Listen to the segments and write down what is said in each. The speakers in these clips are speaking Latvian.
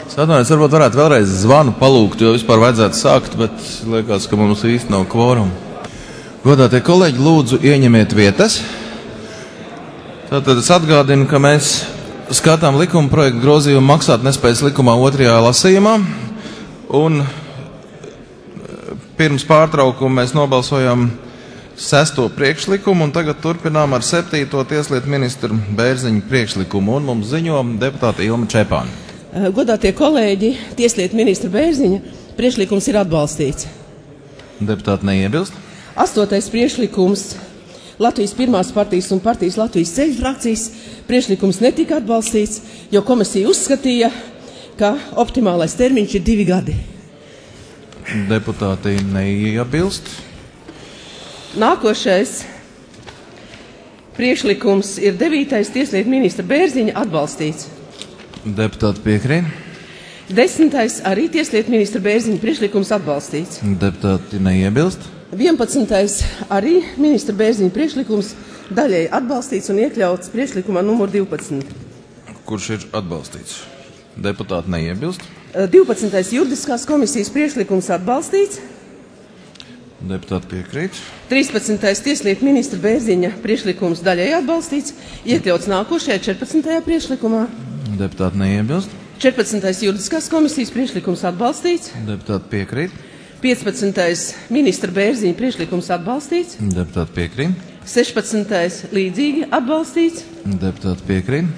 Atvainojos, varbūt varētu vēlreiz zvanu palūgt, jo vispār vajadzētu sākt, bet liekas, ka mums īsti nav kvoruma. Godātie kolēģi, lūdzu ieņemiet vietas. Tātad es atgādinu, ka mēs skatām likuma projektu grozījumu maksātnespējas likumā 2. lasījumā. Un pirms pārtraukuma mēs nobalsojam 6. priekšlikumu, un tagad turpinām ar 7. tieslietu ministru Bērziņa priekšlikumu, un mums ziņo deputāte Ilma Čepāne. Godātie kolēģi, tieslietu ministra Bērziņa priekšlikums ir atbalstīts. Deputāti neiebilst? 8. priekšlikums Latvijas pirmās partijas un partijas Latvijas ceļu frakcijas priekšlikums netika atbalstīts, jo komisija uzskatīja, ka optimālais termiņš ir 2 gadi. Deputāti neiebilst? Nākošais priekšlikums ir 9. tieslietu ministra Bērziņa atbalstīts. Deputāti piekrīt? 10. arī tieslietu ministra Bērziņa priekšlikums atbalstīts. Deputāti neiebilst? 11. arī ministra Bērziņa priekšlikums daļēji atbalstīts un iekļauts priekšlikumā numur 12. Kurš ir atbalstīts? Deputāti neiebilst? 12. juridiskās komisijas priekšlikums atbalstīts. Deputāti piekrīt? 13. tieslietu ministra Bērziņa priekšlikums daļēji atbalstīts, iekļauts nākošajā 14. priekšlikumā. Deputāti neiebilst? 14. juridiskās komisijas priekšlikums atbalstīts. Deputāti piekrīt? 15. ministra Bērziņa priekšlikums atbalstīts. Deputāti piekrīt? 16. līdzīgi atbalstīts. Deputāti piekrīt?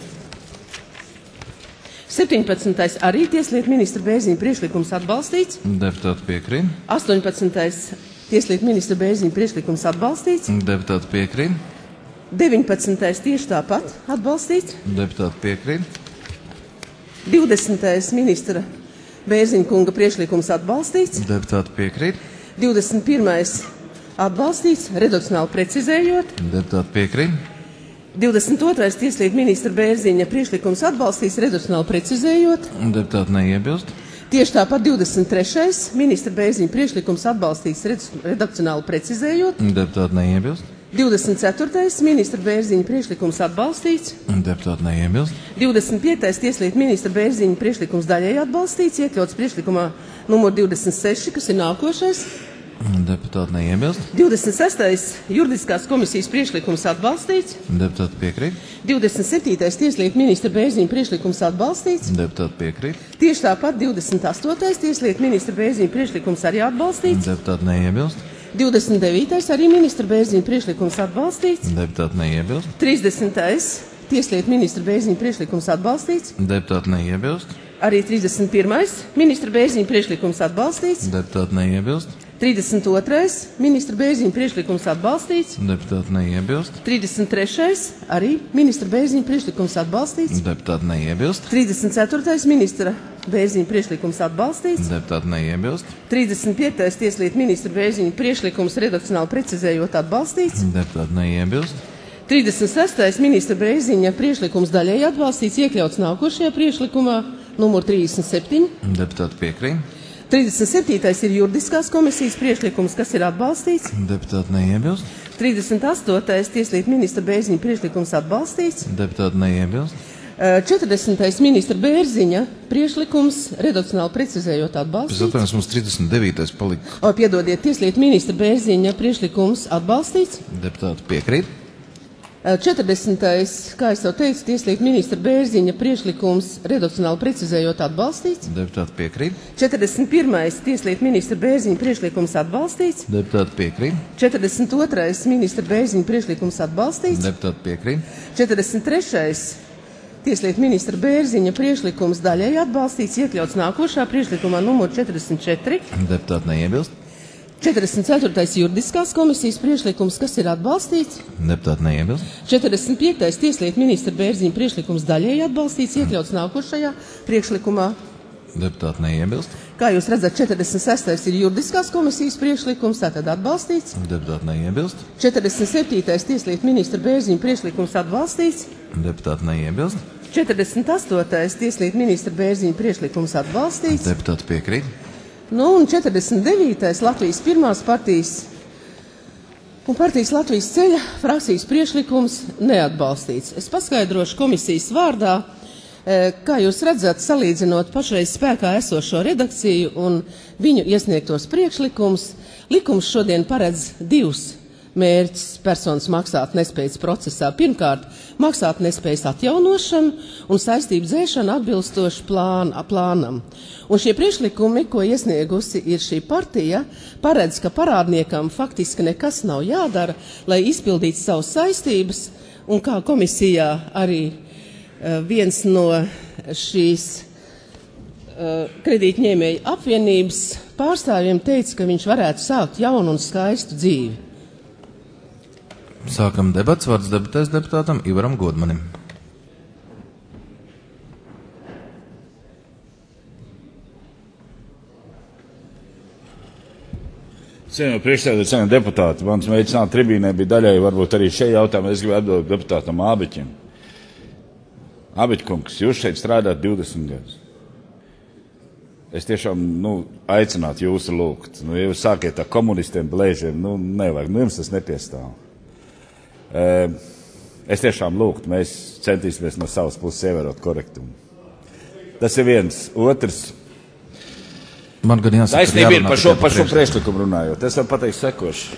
17. arī tieslietu ministra Bērziņa priekšlikums atbalstīts. Deputāti piekrīt? 18. tieslietu ministra Bērziņa priekšlikums atbalstīts. Deputāti piekrīt? 19. tieši tāpat atbalstīts. Deputāti piekrīt? 20. ministra Bērziņa kunga priekšlikums atbalstīts. Deputāti piekrīt? 21. atbalstīts, redakcionāli precizējot. Deputāti piekrīt? 22. tieslietu ministra Bērziņa priekšlikums atbalstīts, redakcionāli precizējot. Deputāti neiebilst? Tieši tāpat 23. ministra Bērziņa priekšlikums atbalstīts, redakcionāli precizējot. Deputāti neiebilst? 24. ministra Bērziņa priekšlikums atbalstīts. Deputāti neiebilst? 25. tieslietu ministra Bērziņa priekšlikums daļēji atbalstīts, iekļauts priekšlikumā numur 26, kas ir nākošais. Deputāti neiebilst? 26. juridiskās komisijas priekšlikums atbalstīts. Deputāti piekrīt? 27. tieslietu ministra Bērziņa priekšlikums atbalstīts. Deputāti piekrīt? Tieši tāpat 28. tieslietu ministra Bērziņa priekšlikums arī atbalstīts. Deputāti neiebilst? 29. arī ministra Bērziņa priekšlikums atbalstīts. Deputāti neiebilst? 30. tieslietu ministra Bērziņa priekšlikums atbalstīts. Deputāti neiebilst? Arī 31. ministra Bērziņa priekšlikums atbalstīts. Deputāti neiebilst? 32. ministra Bērziņa priekšlikums atbalstīts. Deputāti neiebilst? 33. arī ministra Bērziņa priekšlikums atbalstīts. Deputāti neiebilst? 34. ministra Bērziņa priekšlikums atbalstīts. Deputāti neiebilst? 35. tieslietu ministra Bērziņa priekšlikums redakcionāli precizējot atbalstīts. Deputāti neiebilst? 36. ministra Bērziņa priekšlikums daļēji atbalstīts, iekļauts nākošajā priekšlikumā numur 37. Deputāti piekrīt? 37. ir juridiskās komisijas priekšlikums, kas ir atbalstīts. Deputāti neiebilst? 38. tieslietu ministra Bērziņa priekšlikums atbalstīts. Deputāti neiebilst? 40. ministra Bērziņa priekšlikums redakcionāli precizējot atbalstīts. Es atvainojos, mums 39. palika. Piedodiet, tieslietu ministra Bērziņa priekšlikums atbalstīts. Deputāti piekrīt? 40. kā es jau teicu, tieslietu ministra Bērziņa priekšlikums redakcionāli precizējot atbalstīts. Deputāti piekrīt? 41. tieslietu ministra Bērziņa priekšlikums atbalstīts. Deputāti piekrīt? 42. ministra Bērziņa priekšlikums atbalstīts. Deputāti piekrīt? 43. tieslietu ministra Bērziņa priekšlikums daļēji atbalstīts, iekļauts nākošā priekšlikumā numur 44. Deputāti neiebilst? 44. juridiskās komisijas priekšlikums, kas ir atbalstīts. Deputāti neiebilst? 45. tieslietu ministra Bērziņa priekšlikums daļēji atbalstīts, iekļauts nākošajā priekšlikumā. Deputāti neiebilst? Kā jūs redzat, 46. ir juridiskās komisijas priekšlikums, tātad atbalstīts. Deputāti neiebilst? 47. tieslietu ministra Bērziņa priekšlikums atbalstīts. Deputāti neiebilst? 48. tieslietu ministra Bērziņa priekšlikums atbalstīts. Deputāti piekrīt? Un 49. Latvijas pirmās partijas un partijas Latvijas ceļa frakcijas priekšlikums neatbalstīts. Es paskaidrošu komisijas vārdā, Kā jūs redzat, salīdzinot pašreiz spēkā esošo redakciju un viņu iesniegtos priekšlikumus, likums šodien paredz divus mērķus personas maksāt nespējas procesā. Pirmkārt, maksāt nespējas atjaunošanu un saistību dzēšanu atbilstoši plānam. Un šie priekšlikumi, ko iesniegusi ir šī partija, paredz, ka parādniekam faktiski nekas nav jādara, lai izpildītu savas saistības, un kā komisijā arī viens no šīs kredītņēmēju apvienības pārstāvjiem teica, ka viņš varētu sākt jaunu un skaistu dzīvi. Sākam debats, vārds debatēs deputātam Ivaram Godmanim. Cienījamie priekšsēdētāji, cienījamie deputāti, mans mēģināt tribīnē bija daļai varbūt arī šie jautājumi, es gribētu atbildēt deputātam Ābeķim. Ābeķkungs, jūs šeit strādājat 20 gadus. Es tiešām, aicinātu jūs lūgt. Ja jūs sākiet ar komunistiem, blēžiem, nevajag, jums tas nepiestāv. Es tiešām lūgtu, mēs centīsimies no savas puses ievērot korektumu. Tas ir viens. Otrs. Man gan jāsaka, taisnība ir par šo priekšlikumu runājot. Es varu pateikt sekoši.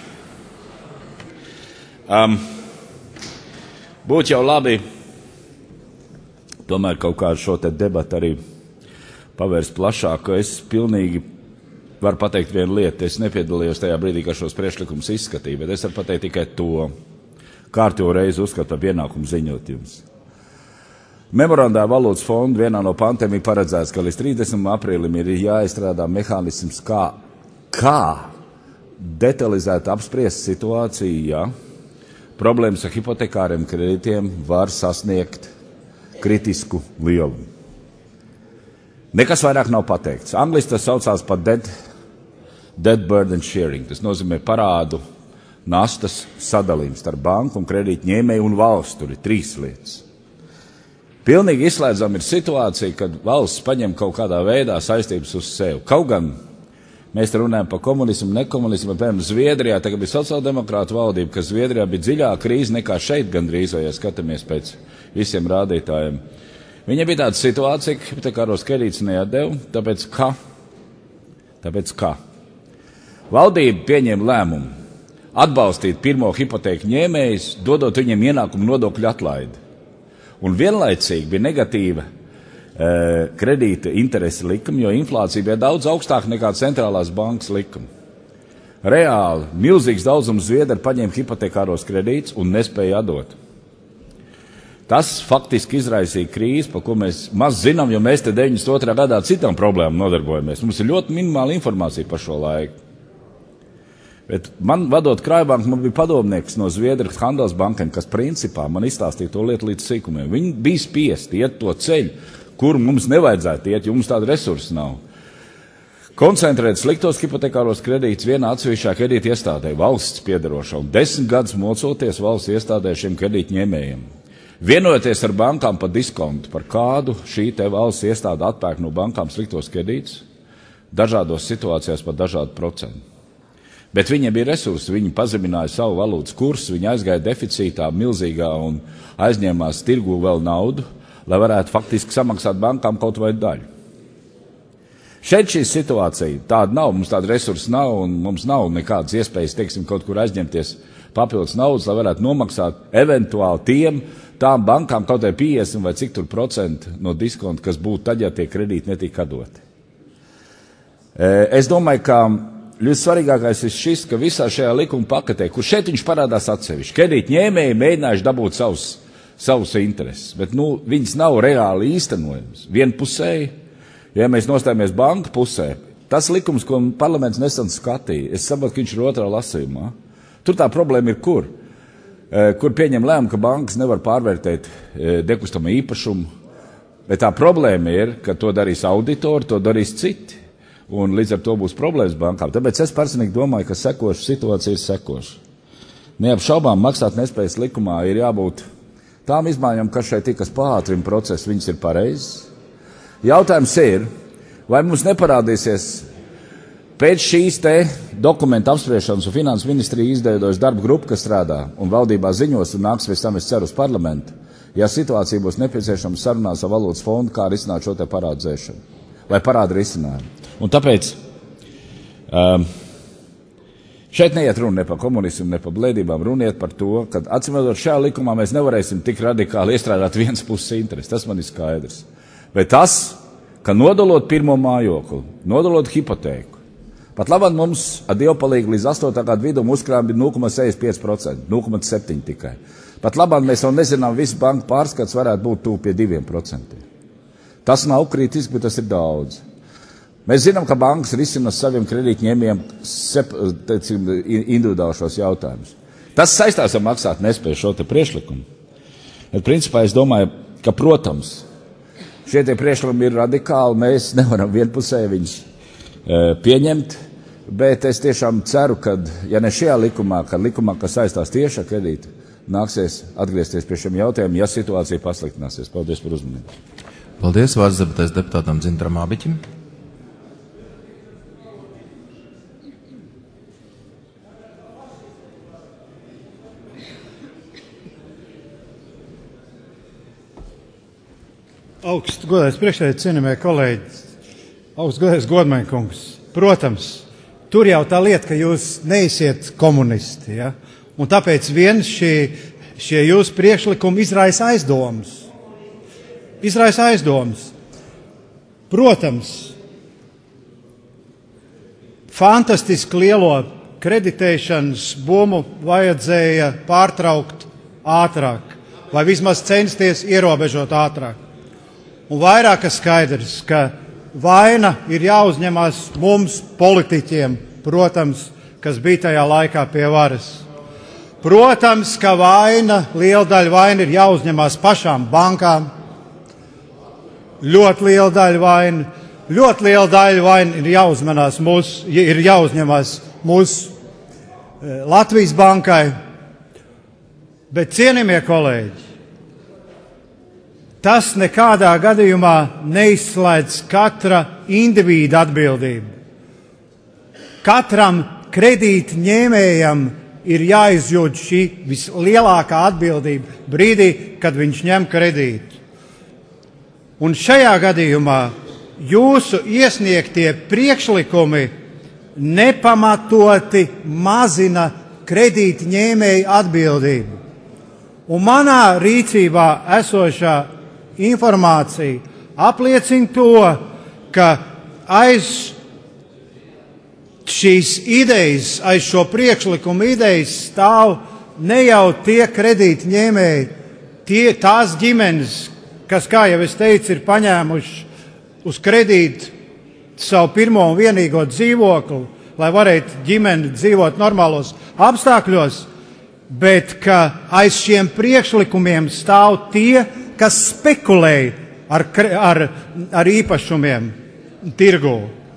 Būtu jau labi tomēr kaut kādu šo te debatu arī pavērst plašāk. Es pilnīgi varu pateikt vienu lietu. Es nepiedalījos tajā brīdī, kad šos priekšlikumus izskatīju, bet es varu pateikt tikai to. Kārtējo reizi uzskatu par pienākumu ziņot jums. Memorandā valūtas fonda vienā no pantiem ir paredzēts, ka līdz 30. aprīlim ir jāizstrādā mehānisms, kā detalizēt apspriest situāciju, ja problēmas ar hipotekāriem kredītiem var sasniegt kritisku lielumu. Nekas vairāk nav pateikts. Angliski tas saucās par debt burden sharing. Tas nozīmē parādu nastas sadalījums starp banku un kredītņēmēju un valsts. Tur ir 3 lietas. Pilnīgi izslēdzama ir situācija, kad valsts paņem kaut kādā veidā saistības uz sevi. Kaut gan mēs runājam par komunismu, nekomunismu, piemēram, Zviedrijā, tagad bija sociāldemokrātu valdība, ka Zviedrijā bija dziļāka krīze nekā šeit gandrīz, ja skatāmies pēc visiem rādītājiem. Viņa bija tāda situācija, ka hipotekāros kredītus neatdeva, tāpēc ka valdība pieņēma lēmumu atbalstīt pirmo hipotēku ņēmējus, dodot viņiem ienākumu nodokļu atlaidi. Un vienlaicīgi bija negatīva kredīta interesi likuma, jo inflācija bija daudz augstāka nekā centrālās bankas likuma. Reāli milzīgs daudzums Zviedri paņēma hipotekāros kredītus un nespēja atdot. Tas faktiski izraisīja krīzi, par ko mēs maz zinām, jo mēs te 92. gadā citām problēmām nodarbojamies. Mums ir ļoti minimāla informācija par šo laiku. Bet man, vadot Krājbanku, man bija padomnieks no Zviedrijas Handelsbanken, kas principā man izstāstīja to lietu līdz sīkumiem. Viņi bija spiesti iet to ceļu, kur mums nevajadzētu iet, jo mums tāda resursa nav. Koncentrēt sliktos hipotekāros kredītus vienā atsevišķā kredīta iestādē, valsts piedarošā, un 10 gadus mocoties valsts iestādē šiem kredītņēmējiem. Vienojoties ar bankām par diskontu, par kādu šī te valsts iestāde atpērk no bankām sliktos kredītus, dažādos situācijās par dažādu procentu. Bet viņiem bija resursi, viņi pazemināja savu valūtas kursu, viņi aizgāja deficītā milzīgā un aizņēmās tirgu vēl naudu, lai varētu faktiski samaksāt bankām kaut vai daļu. Šeit šī situācija tāda nav, mums tāda resursa nav un mums nav nekādas iespējas, teiksim, kaut kur aizņemties papildus naudas, lai varētu nomaksāt eventuāli tām bankām kaut vai 50 vai cik tur procentu no diskonta, kas būtu tad, ja tie kredīti netika doti. Es domāju, ka ļoti svarīgākais ir šis, ka visā šajā likuma paketē, kur šeit viņš parādās atsevišķi, kredītņēmēji mēģinājuši dabūt savus intereses, bet viņas nav reāli īstenojams. Vienpusēji, ja mēs nostājamies banku pusē, tas likums, ko parlaments nesen skatīja, es saprotu, ka viņš ir otrā lasījumā. Tur tā problēma ir kur? Kur pieņem lēmumu, ka bankas nevar pārvērtēt nekustamo īpašumu, bet tā problēma ir, ka to darīs auditori, to darīs citi. Un līdz ar to būs problēmas bankām. Tāpēc es personīgi domāju, ka sekoša situācija ir sekoša. Neapšaubām maksāt nespējas likumā ir jābūt tām izmaiņām, kas šeit tikas pātrina procesu, viņas ir pareizas. Jautājums ir, vai mums neparādīsies pēc šīs te dokumentu apspriešanas un finanses ministrija izveidojas darba grupa, kas strādā un valdībā ziņos un nāks pēc tam, es ceru, uz parlamentu, Ja situācija būs nepieciešama, sarunās ar valūtas fondu, kā risināt šo te parādu dzēšanu vai parādu risinājumu. Un tāpēc šeit neiet runa ne par komunismu, ne par blēdībām, runiet par to, ka atsimēdot šajā likumā mēs nevarēsim tik radikāli iestrādāt vienas puses interesi. Tas man ir skaidrs. Bet tas, ka nodalot pirmo mājokli, nodalot hipotēku, pat labāk mums ar Dievu palīgu līdz 8. gada vidum uzkrājumi bija 0,65%, 0,7% tikai. Pat labāk mēs vēl nezinām, visu banku pārskats varētu būt tuvu pie 2%. Tas nav kritiski, bet tas ir daudz. Mēs zinām, ka bankas risina saviem kredītņēmējiem individuāli šos jautājumus. Tas saistās ar maksāt nespēju šo te priekšlikumu. Bet principā es domāju, ka, protams, šie tie priekšlikumi ir radikāli, mēs nevaram vienpusēji viņus pieņemt, bet es tiešām ceru, ka, ja ne šajā likumā, kad likumā, kas saistās tieši ar kredītu, nāksies atgriezties pie šiem jautājumiem, ja situācija pasliktināsies. Paldies par uzmanību. Paldies, vārds debatēs deputātam Dzintaram Ābiķim. Augsts godājs priekšsēdētāji, cienījamie kolēģi, augsts godājs Godmaņa kungs. Protams, tur jau tā lieta, ka jūs neesiet komunisti, ja? Un tāpēc vien šie jūsu priekšlikumi izraisa aizdomas. Izraisa aizdomas. Protams, fantastiski lielo kreditēšanas bumu vajadzēja pārtraukt ātrāk, vai vismaz censties ierobežot ātrāk. Un vairāk skaidrs, ka vaina ir jāuzņemās mums, politiķiem, protams, kas bija tajā laikā pie varas. Protams, ka liela daļa vaina ir jāuzņemās pašām bankām. Ļoti liela daļa vaina ir jāuzņemās mūsu Latvijas bankai. Bet, cienījamie kolēģi, tas nekādā gadījumā neizslēdz katra indivīda atbildību. Katram kredītņēmējam ir jāizjūt šī vislielākā atbildība brīdī, kad viņš ņem kredītu. Un šajā gadījumā jūsu iesniegtie priekšlikumi nepamatoti mazina kredītņēmēju atbildību. Un manā rīcībā esošā informācija apliecina to, ka aiz šīs idejas, aiz šo priekšlikumu idejas stāv ne jau tie kredītņēmēji, tās ģimenes, kas, kā jau es teicu, ir paņēmuši uz kredītu savu pirmo un vienīgo dzīvokli, lai varētu ģimeni dzīvot normālos apstākļos, bet ka aiz šiem priekšlikumiem stāv tie, kas spekulē ar īpašumiem tirgū.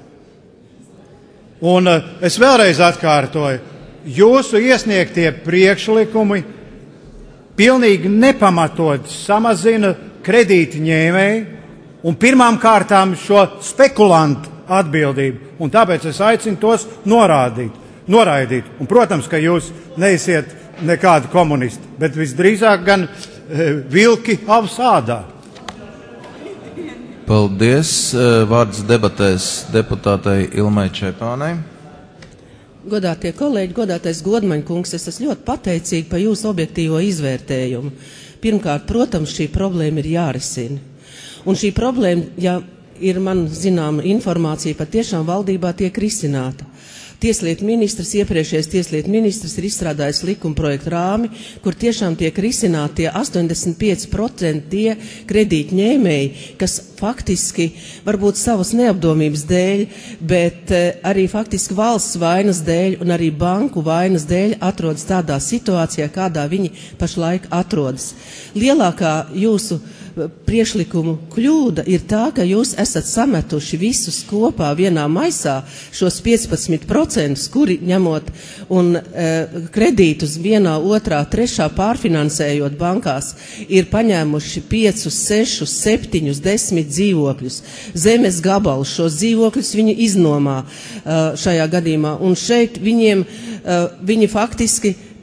Un es vēlreiz atkārtoju, jūsu iesniegtie priekšlikumi pilnīgi nepamatot samazina kredītņēmēju un pirmām kārtām šo spekulantu atbildību. Un tāpēc es aicinu tos noraidīt. Un, protams, ka jūs neesiet nekādi komunisti, bet visdrīzāk gan vilki avs ādā. Paldies. Vārds debatēs deputātei Ilmai Čepānei. Godātie kolēģi, godātais Godmaņa kungs, es esmu ļoti pateicīga par jūsu objektīvo izvērtējumu. Pirmkārt, protams, šī problēma ir jārisina. Un šī problēma, ja ir man zināma informācija, patiešām valdībā tiek risināta. Tieslietu ministrs, iepriekšējais tieslietu ministrs ir izstrādājis likumprojektu rāmi, kur tiešām tiek risināti tie 85% tie kredītņēmēji, kas faktiski varbūt savas neapdomības dēļ, bet arī faktiski valsts vainas dēļ un arī banku vainas dēļ atrodas tādā situācijā, kādā viņi pašlaik atrodas. Lielākā jūsu priekšlikumu kļūda ir tā, ka jūs esat sametuši visus kopā vienā maisā šos 15%, kuri ņemot un kredītus vienā, otrā, trešā pārfinansējot bankās, ir paņēmuši 5, 6, 7, 10 dzīvokļus, zemes gabalus. Šos dzīvokļus viņi iznomā šajā gadījumā. Un šeit viņi faktiski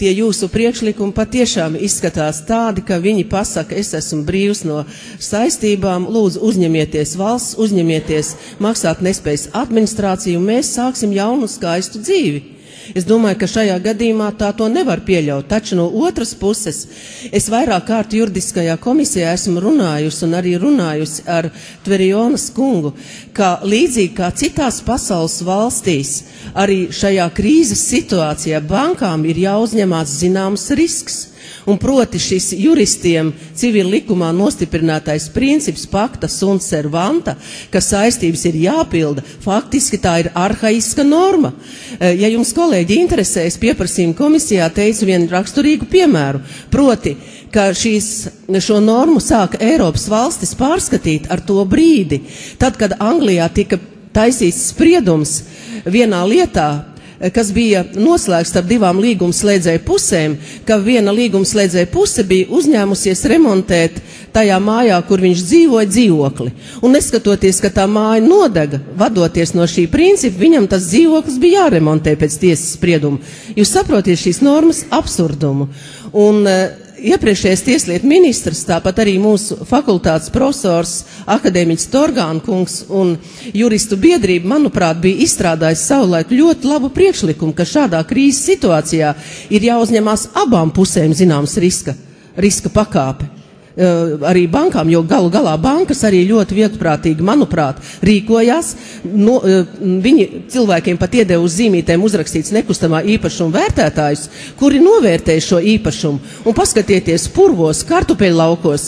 tie jūsu priekšlikumi patiešām izskatās tādi, ka viņi pasaka, es esmu brīvs no saistībām, lūdzu uzņemieties valsts, uzņemieties maksāt nespējas administrāciju, un mēs sāksim jaunu skaistu dzīvi. Es domāju, ka šajā gadījumā tā to nevar pieļaut, taču no otras puses es vairāk kārt juridiskajā komisijā esmu runājusi un arī runājusi ar Tverjonas kungu, ka līdzīgi kā citās pasaules valstīs, arī šajā krīzes situācijā bankām ir jāuzņemās zināms risks. Un proti šis juristiem civil likumā nostiprinātais princips pacta sunt servanta, ka saistības ir jāpilda, faktiski tā ir arhaiska norma. Ja jums, kolēģi, interesēs, pieprasījuma komisijā teicu vienu raksturīgu piemēru, proti, ka šo normu sāka Eiropas valstis pārskatīt ar to brīdi, tad, kad Anglijā tika taisīts spriedums vienā lietā, kas bija noslēgts starp divām līgumslēdzēju pusēm, ka viena līgumslēdzēja puse bija uzņēmusies remontēt tajā mājā, kur viņš dzīvoja, dzīvokli. Un neskatoties, ka tā māja nodega, vadoties no šī principa, viņam tas dzīvoklis bija jāremontē pēc tiesas sprieduma. Jūs saprotiet šīs normas absurdumu. Un iepriekšējais tieslietu ministrs, tāpat arī mūsu fakultātes profesors, akadēmiķis Torgāna kungs un juristu biedrība, manuprāt, bija izstrādājis savulaik ļoti labu priekšlikumu, ka šādā krīzes situācijā ir jāuzņemās abām pusēm zināms riska pakāpe. Arī bankām, jo galu galā bankas arī ļoti vieglprātīgi, manuprāt, rīkojās. Viņi cilvēkiem pat iedeva uz zīmītēm uzrakstīts nekustamā īpašuma vērtētājus, kuri novērtē šo īpašumu. Un paskatieties purvos, kartupeļu laukos,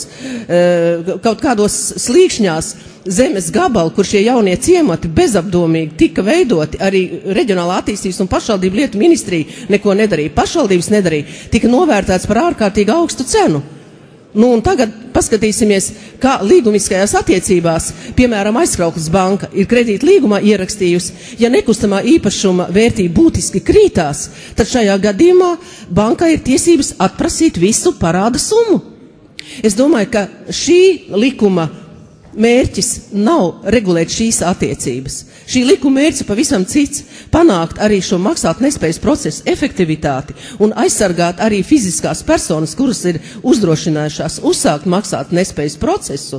kaut kādos slīkšņās zemes gabalu, kur šie jaunie ciemati bezapdomīgi tika veidoti, arī reģionālā attīstības un pašvaldību lietu ministrija neko nedarīja, pašvaldības nedarīja, tika novērtēts par ārkārtīgi augstu cenu. Nu, un tagad paskatīsimies, kā līgumiskajās attiecībās, piemēram, Aizkraukles banka ir kredīta līgumā ierakstījusi, ja nekustamā īpašuma vērtība būtiski krītās, tad šajā gadījumā bankai ir tiesības atprasīt visu parāda summu. Es domāju, ka šī likuma mērķis nav regulēt šīs attiecības. Šī likuma mērķis pavisam cits – panākt arī šo maksāt nespējas procesu efektivitāti un aizsargāt arī fiziskās personas, kuras ir uzdrošinājušās uzsākt maksāt nespējas procesu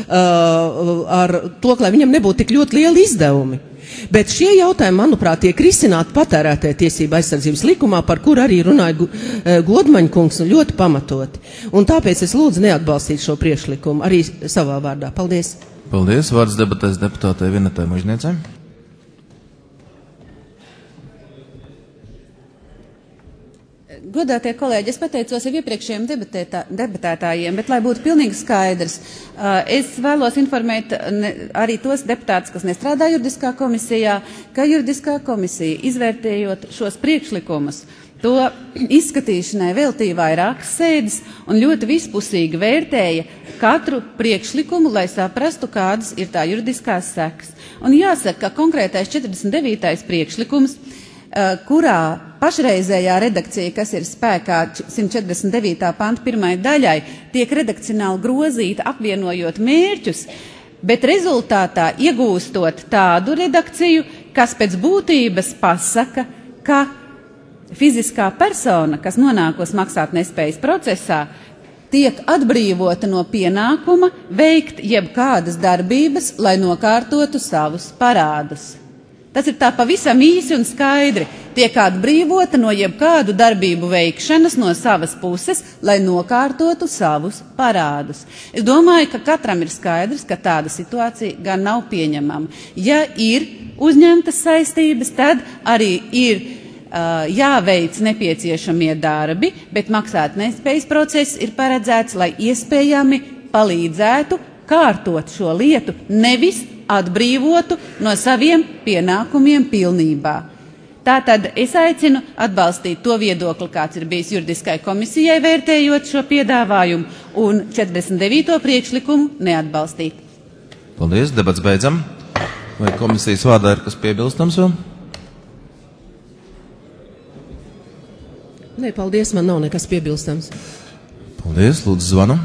ar to, lai viņam nebūtu tik ļoti lieli izdevumi. Bet šie jautājumi, manuprāt, tiek risināti patērētāju tiesību aizsardzības likumā, par kur arī runāja Godmaņa kungs un ļoti pamatoti. Un tāpēc es lūdzu neatbalstīt šo priekšlikumu arī savā vārdā. Paldies. Paldies. Vārds debatēs deputātei Vinetai Mužniecei. Godātie kolēģi, es pateicos jau iepriekšējiem debatētājiem, bet lai būtu pilnīgi skaidrs, es vēlos informēt arī tos deputātus, kas nestrādā juridiskā komisijā, ka juridiskā komisija, izvērtējot šos priekšlikumus, to izskatīšanai veltīja vairākas sēdes un ļoti vispusīgi vērtēja katru priekšlikumu, lai saprastu, kādas ir tā juridiskās sekas. Un jāsaka, ka konkrētais 49. priekšlikums, kurā pašreizējā redakcija, kas ir spēkā 149. panta 1. daļai, tiek redakcionāli grozīta, apvienojot mērķus, bet rezultātā iegūstot tādu redakciju, kas pēc būtības pasaka, ka fiziskā persona, kas nonākos maksāt nespējas procesā, tiek atbrīvota no pienākuma veikt jebkādas darbības, lai nokārtotu savus parādus. Tas ir tā pavisam īsi un skaidri. Tiek atbrīvota no jebkādu darbību veikšanas no savas puses, lai nokārtotu savus parādus. Es domāju, ka katram ir skaidrs, ka tāda situācija gan nav pieņemama. Ja ir uzņemtas saistības, tad arī ir jāveic nepieciešamie darbi, bet maksāt nespējas process ir paredzēts, lai iespējami palīdzētu kārtot šo lietu, nevis atbrīvotu no saviem pienākumiem pilnībā. Tātad es aicinu atbalstīt to viedokli, kāds ir bijis juridiskai komisijai vērtējot šo piedāvājumu, un 49. priekšlikumu neatbalstīt. Paldies, debats beidzam. Vai komisijas vārdā ir kas piebilstams vēl? Nē, paldies, man nav nekas piebilstams. Paldies, lūdzu zvanu.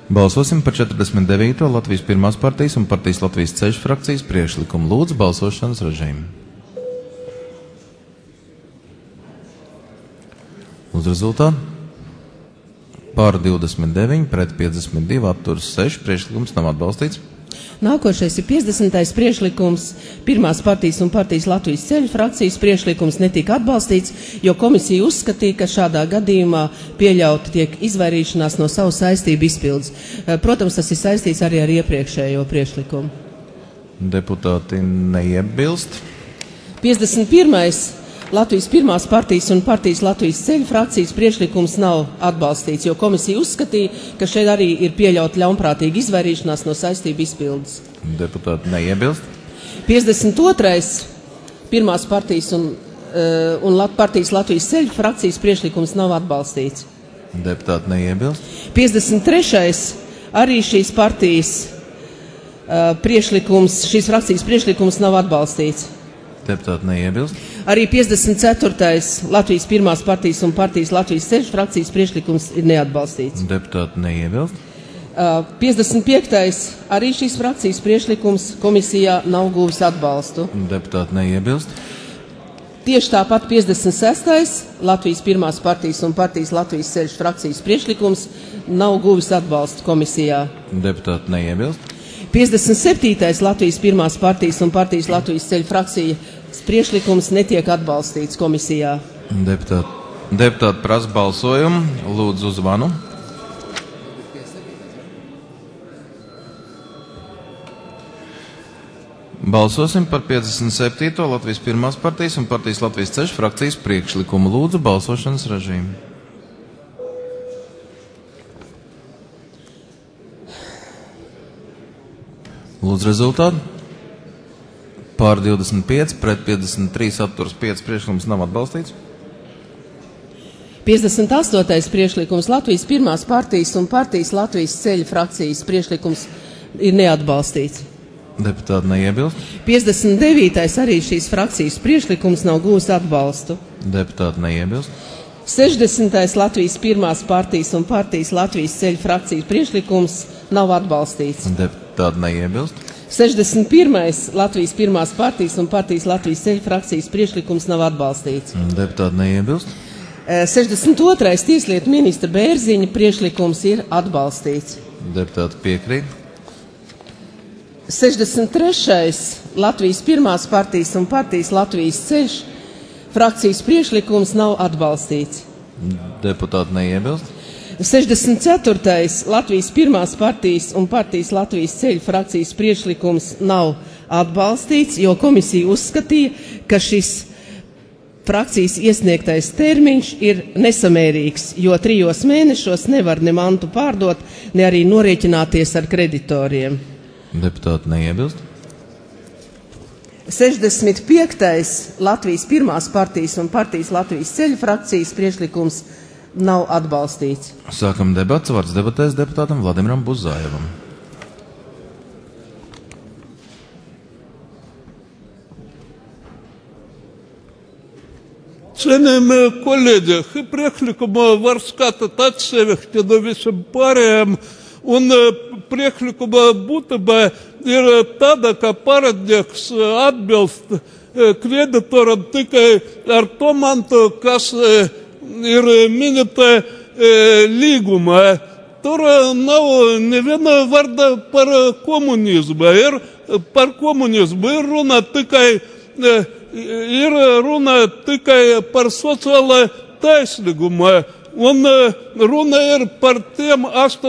Balsosim par 49. Latvijas pirmās partijas un partijas Latvijas ceļš frakcijas priekšlikumu. Lūdzu, balsošanas režīmu. Uz rezultātu. Pār 29, pret 52, atturas 6. Priekšlikums nav atbalstīts. Nākošais ir 50. priekšlikums. Pirmās partijas un partijas Latvijas ceļu frakcijas priekšlikums netika atbalstīts, jo komisija uzskatīja, ka šādā gadījumā pieļauta tiek izvairīšanās no savu saistību izpildes. Protams, tas ir saistīts arī ar iepriekšējo priekšlikumu. Deputāti neiebilst. 51. Latvijas pirmās partijas un partijas Latvijas ceļu frakcijas priekšlikums nav atbalstīts, jo komisija uzskatīja, ka šeit arī ir pieļauta ļaunprātīga izvairīšanās no saistību izpildes. Deputāti neiebilst. 52. Pirmās partijas un partijas Latvijas ceļu frakcijas priekšlikums nav atbalstīts. Deputāti neiebilst. 53. arī šīs partijas šīs frakcijas priekšlikums nav atbalstīts. Deputāti neiebilst. Arī 54. Latvijas pirmās partijas un partijas Latvijas ceļu frakcijas priekšlikums ir neatbalstīts. Deputāti neiebilst. 55. arī šīs frakcijas priekšlikums komisijā nav guvis atbalstu. Deputāti neiebilst. Tieši tāpat 56. Latvijas pirmās partijas un partijas Latvijas ceļu frakcijas priekšlikums nav guvis atbalstu komisijā. Deputāti neiebilst. 57. Latvijas pirmās partijas un partijas Latvijas ceļu frakcijas priekšlikums netiek atbalstīts komisijā. Deputāti prasa balsojumu. Lūdzu zvanu. Balsosim par 57. Latvijas pirmās partijas un partijas Latvijas ceļš frakcijas priekšlikumu. Lūdzu balsošanas režīmu. Lūdzu rezultātu. Pār 25, pret 53, atturas 5. Priekšlikums nav atbalstīts. 58. priekšlikums Latvijas pirmās partijas un partijas Latvijas ceļu frakcijas priekšlikums ir neatbalstīts. Deputāti neiebilst. 59. arī šīs frakcijas priekšlikums nav gūs atbalstu. Deputāti neiebilst. 60. Latvijas pirmās partijas un partijas Latvijas ceļu frakcijas priekšlikums nav atbalstīts. Deputāti neiebilst. 61. Latvijas pirmās partijas un partijas Latvijas ceļu frakcijas priekšlikums nav atbalstīts. Deputāti neiebilst. 62. Tieslietu ministra Bērziņa priekšlikums ir atbalstīts. Deputāti piekrīt. 63. Latvijas pirmās partijas un partijas Latvijas ceļš frakcijas priekšlikums nav atbalstīts. Deputāti neiebilst. 64. Latvijas pirmās partijas un partijas Latvijas ceļu frakcijas priekšlikums nav atbalstīts, jo komisija uzskatīja, ka šis frakcijas iesniegtais termiņš ir nesamērīgs, jo 3 mēnešos nevar ne mantu pārdot, ne arī norēķināties ar kreditoriem. Deputāti neiebilst. 65. Latvijas pirmās partijas un partijas Latvijas ceļu frakcijas priekšlikums nav atbalstīts. Sākam debats. Vārds debatēs deputātam Vladimiram Buzajevam. Cienījamie kolēģi, priekšlikumu var skatīt atsevišķi no visiem pārējiem, un priekšlikuma būtība ir tāda, ka parādnieks atbilst kreditoram tikai ar to mantu, kas ir minēta līgumā. Tur nav neviena vārda par komunizmu. Par komunizmu ir runa tikai par sociālo taisnīgumu. Un runa ir par tiem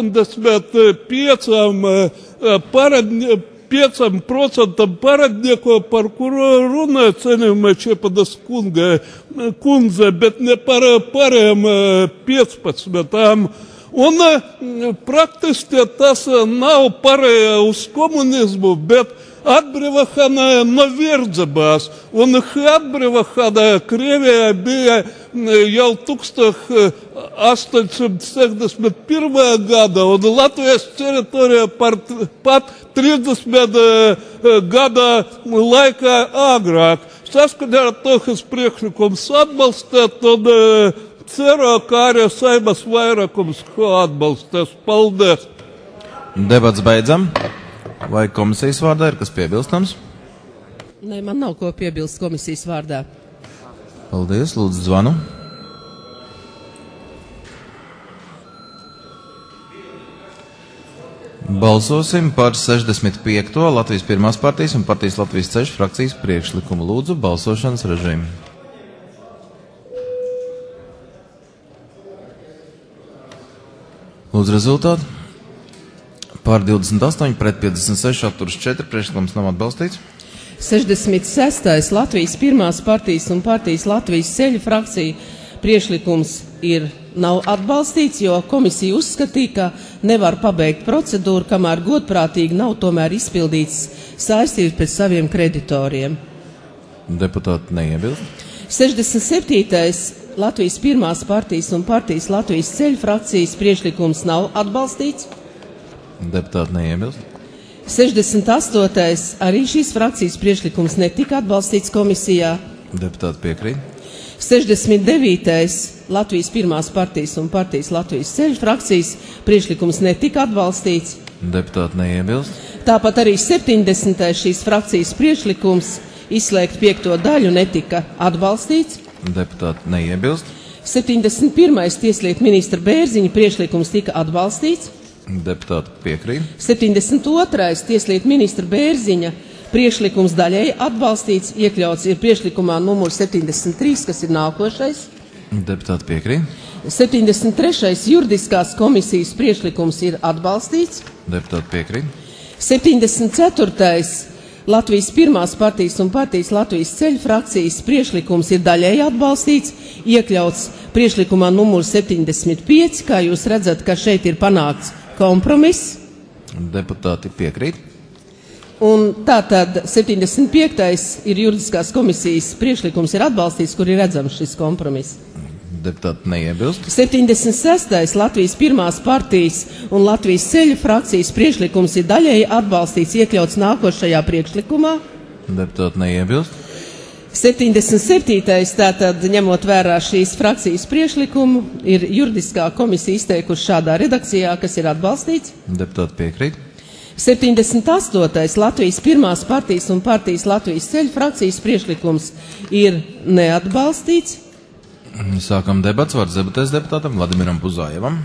85% parādnieku, par kuru runā cienījumā Čepadas kundze, bet ne par pārējiem 15. Un praktiski tas nav pārēja uz komunizmu, bet atbrīvošana no verdzības. Un atbrīvošana Krievijā bija jau 1861. gada, un Latvijas teritorija pat 30 gada laikā agrāk. Saskaņā ar to, kas priekšlikums atbalstīt, un ceru, ka arī Saeimas vairākums atbalstīs. Paldies! Debats beidzam. Vai komisijas vārdā ir kas piebilstams? Nē, man nav ko piebilst komisijas vārdā. Paldies, lūdzu zvanu. Balsosim par 65. Latvijas pirmās partijas un partijas Latvijas ceļš frakcijas priekšlikumu. Lūdzu, balsošanas režīmu. Lūdzu rezultātu. Pār 28, pret 56, atturas 4, priekšlikums nav atbalstīts. 66. Latvijas pirmās partijas un partijas Latvijas ceļu frakcija priekšlikums nav atbalstīts, jo komisija uzskatīja, ka nevar pabeigt procedūru, kamēr godprātīgi nav tomēr izpildīts saistības pret saviem kreditoriem. Deputāti neiebilst. 67. Latvijas pirmās partijas un partijas Latvijas ceļu frakcijas priekšlikums nav atbalstīts. Deputāti neiebilst. 68. Arī šīs frakcijas priekšlikums netika atbalstīts komisijā. Deputāti piekrīt. 69. Latvijas pirmās partijas un partijas Latvijas ceļu frakcijas priekšlikums netika atbalstīts. Deputāti neiebilst. Tāpat arī 70. šīs frakcijas priekšlikums izslēgt 5. daļu netika atbalstīts. Deputāti neiebilst. 71. Tieslietu ministra Bērziņa priekšlikums tika atbalstīts. Deputāti piekrīt. 72. Tieslietu ministra Bērziņa priekšlikums daļēji atbalstīts, iekļauts ir priekšlikumā numur 73, kas ir nākošais. Deputāti piekrīt. 73. Juridiskās komisijas priekšlikums ir atbalstīts. Deputāti piekrīt. 74. Latvijas pirmās partijas un partijas Latvijas ceļu frakcijas priekšlikums ir daļēji atbalstīts, iekļauts priekšlikumā numur 75, kā jūs redzat, ka šeit ir panākts kompromiss. Deputāti piekrīt. Un tātad 75. ir juridiskās komisijas priekšlikums ir atbalstīts, kur ir redzams šis kompromiss. Deputāti neiebilst. 76. Latvijas pirmās partijas un Latvijas ceļu frakcijas priekšlikums ir daļēji atbalstīts, iekļauts nākošajā priekšlikumā. Deputāti neiebilst. 77. tātad, ņemot vērā šīs frakcijas priekšlikumu, ir juridiskā komisija izteikusi šādā redakcijā, kas ir atbalstīts. Deputāti piekrīt. 78. Latvijas pirmās partijas un partijas Latvijas ceļu frakcijas priekšlikums ir neatbalstīts. Sākam debats, vārds debatēs deputātam Vladimiram Puzajevam.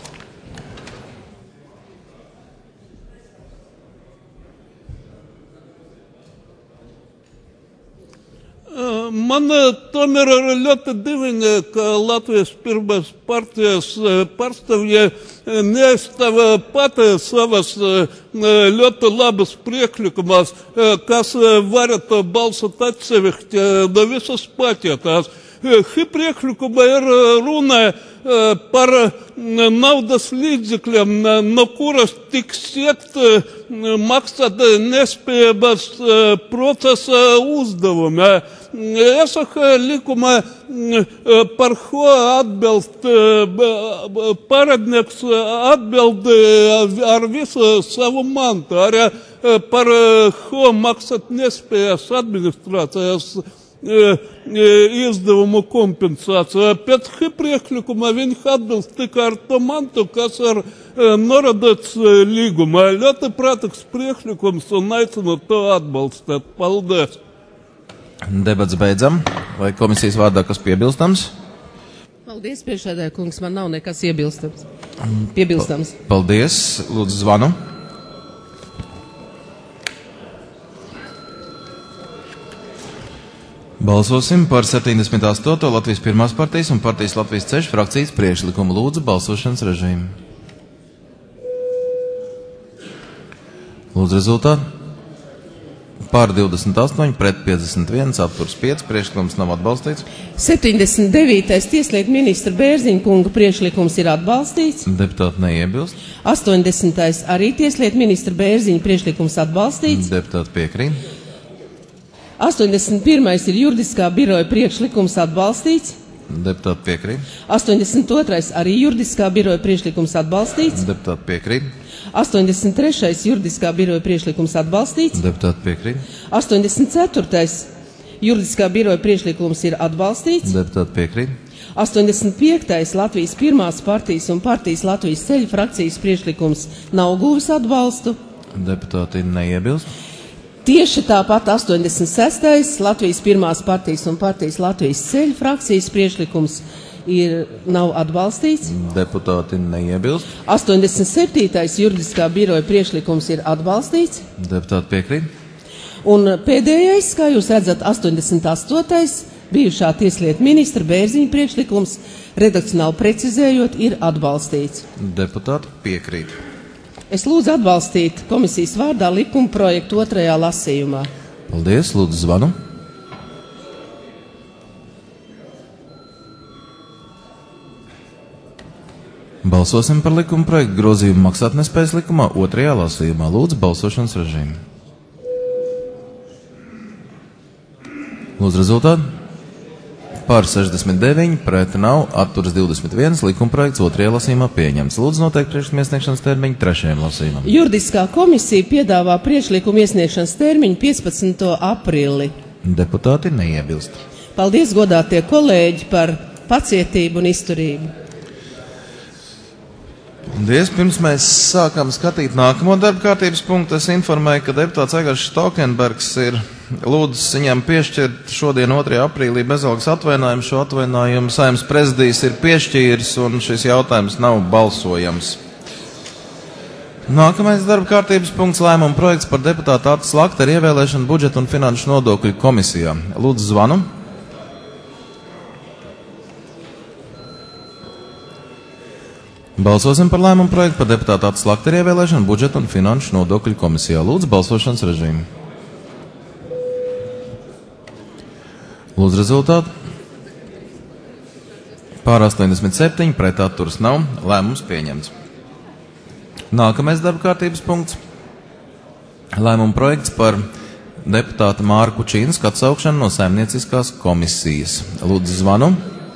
Man tomēr ir ļoti dīvaini, ka Latvijas pirmās partijas pārstāvji neaizstāv pati savas ļoti labas priekšlikumus, kas varētu balsot atsevišķi no visas paķetās. Šī priekšlikuma ir runa par naudas līdzekļiem, no kuras tiks siekt maksāt nespējības procesa uzdevumi. Esaka likuma par ko atbild paradnieks atbild ar visu savu mantu, arī par ko maksāt nespējas administrācijas izdevumu kompensāciju. Pēc šī priekšlikuma viņi atbilst tikai ar to mantu, kas ir norādīts līgumā. Ļoti prātīgs priekšlikums un aicinu to atbalstīt. Paldies! Debats beidzam. Vai komisijas vārdā kas piebilstams? Paldies, priekšsēdētāj kungs, man nav nekas piebilstams. Paldies, lūdzu zvanu. Balsosim par 78. Latvijas pirmās partijas un partijas Latvijas ceļš frakcijas priekšlikumu. Lūdzu balsošanas režīmu. Lūdzu rezultātu. Pār 28, pret 51, atturas 5, priekšlikums nav atbalstīts. 79. Tieslietu ministra Bērziņa kunga priekšlikums ir atbalstīts. Deputāti neiebilst. 80. arī Tieslietu ministra Bērziņa priekšlikums atbalstīts. Deputāti piekrīt. 81. ir juridiskā biroja priekšlikums atbalstīts. Deputāti piekrīt. 82. arī juridiskā biroja priekšlikums atbalstīts. Deputāti piekrīt. 83. juridiskā biroja priekšlikums atbalstīts. Deputāti piekrīt. 84. juridiskā biroja priekšlikums ir atbalstīts. Deputāti piekrīt. 85. Latvijas pirmās partijas un partijas Latvijas ceļu frakcijas priekšlikums nav guvis atbalstu. Deputāti neiebilst. Tieši tāpat 86. Latvijas pirmās partijas un partijas Latvijas ceļu frakcijas priekšlikums nav atbalstīts. Deputāti neiebilst. 87. Juridiskā biroja priekšlikums ir atbalstīts. Deputāti piekrīt. Un pēdējais, kā jūs redzat, 88. bijušā tieslietu ministra Bērziņa priekšlikums, redakcionāli precizējot, ir atbalstīts. Deputāti piekrīt. Es lūdzu atbalstīt komisijas vārdā likuma projektu 2. lasījumā. Paldies, lūdzu zvanu. Balsosim par likuma projektu grozījumu maksātnespējas likumā 2. lasījumā. Lūdzu balsošanas režīmu. Lūdzu rezultātu. Par 69, pret nav, atturas 21, likuma projekts 2. lasījumā pieņemts. Lūdzu noteikt priekšlikuma iesniegšanas termiņu 3. lasījumam. Juridiskā komisija piedāvā priekšlikuma iesniegšanas termiņu 15. aprīli. Deputāti neiebilst. Paldies, godātie kolēģi, par pacietību un izturību. Paldies. Pirms mēs sākam skatīt nākamo darba kārtības punktu, es informēju, ka deputāts Egars Štokenbergs ir lūdzis viņam piešķirt šodien 2. aprīlī bezalgas atvainājumu. Šo atvainājumu Saeimas prezidijs ir piešķīris un šis jautājums nav balsojams. Nākamais darba kārtības punkts lēmuma projekts par deputātu Atis Lakteru ievēlēšanu budžeta un finanšu nodokļu komisijā. Lūdzu zvanu. Balsosim par lēmumu projektu par deputātu Atis Lakteru ievēlēšanu budžeta un finanšu nodokļu komisijā. Lūdzu balsošanas režīmu. Lūdzu rezultātu. Pār 87, pret atturas nav, lēmums pieņemts. Nākamais darba kārtības punkts. Lēmuma projekts par deputāta Mārku Čīnsku atsaukšanu no saimnieciskās komisijas. Lūdzu zvanu.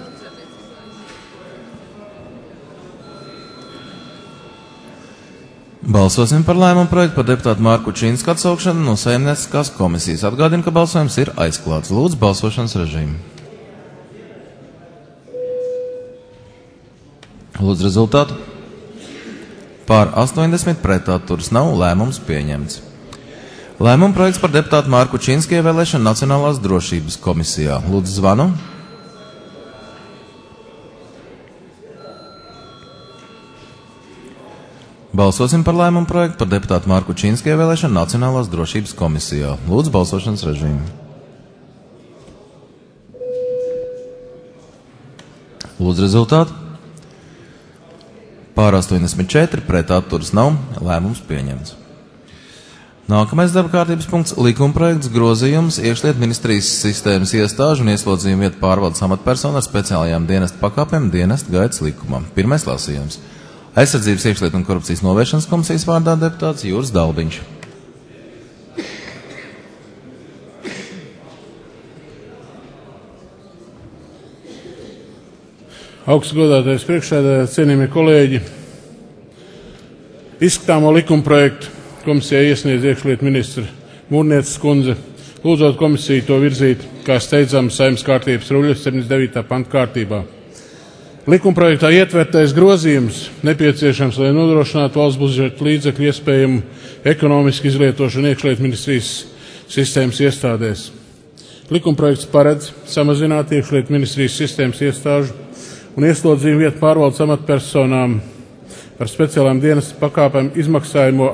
Balsosim par lēmumu projektu par deputātu Mārku Čīnsku atsaukšanu no saimnieciskās komisijas. Atgādinu, ka balsojums ir aizklāts. Lūdzu balsošanas režīmu. Lūdzu rezultātu. Pār 80, pret atturas nav, lēmums pieņemts. Lēmuma projekts par deputātu Mārku Čīnsku ievēlēšanu Nacionālās drošības komisijā. Lūdzu zvanu. Balsosim par lēmumu projektu par deputātu Mārku Čīnsku ievēlēšanu Nacionālās drošības komisijā. Lūdzu balsošanas režīmu. Lūdzu rezultātu. Pār 84, pret atturas nav, lēmums pieņemts. Nākamais darba kārtības punkts - likuma projekts grozījums iekšlietu ministrijas sistēmas iestāžu un ieslodzījumu vietu pārvaldes amatpersonu ar speciālajām dienesta pakāpēm dienesta gaitas likumam. Pirmais lasījums. Aizsardzības iekšlietu un korupcijas novēršanas komisijas vārdā deputāts Jūras Dalbiņš. Augstgodātais priekšsēdētājs, cienījamie kolēģi, izskatāmo likuma projektu komisijai iesniedz iekšlietu ministra Mūrnieces kundze, lūdzot komisiju to virzīt kā steidzams Saeimas kārtības ruļļa 79. panta kārtībā. Likumprojektā ietvertais grozījums nepieciešams, lai nodrošinātu valsts budžeta līdzekļu iespējamu ekonomisku izlietošanu iekšlietu ministrijas sistēmas iestādēs. Likumprojekts paredz samazināt iekšlietu ministrijas sistēmas iestāžu un ieslodzījumu vietu pārvaldes amatpersonām ar speciālām dienesta pakāpēm izmaksājamo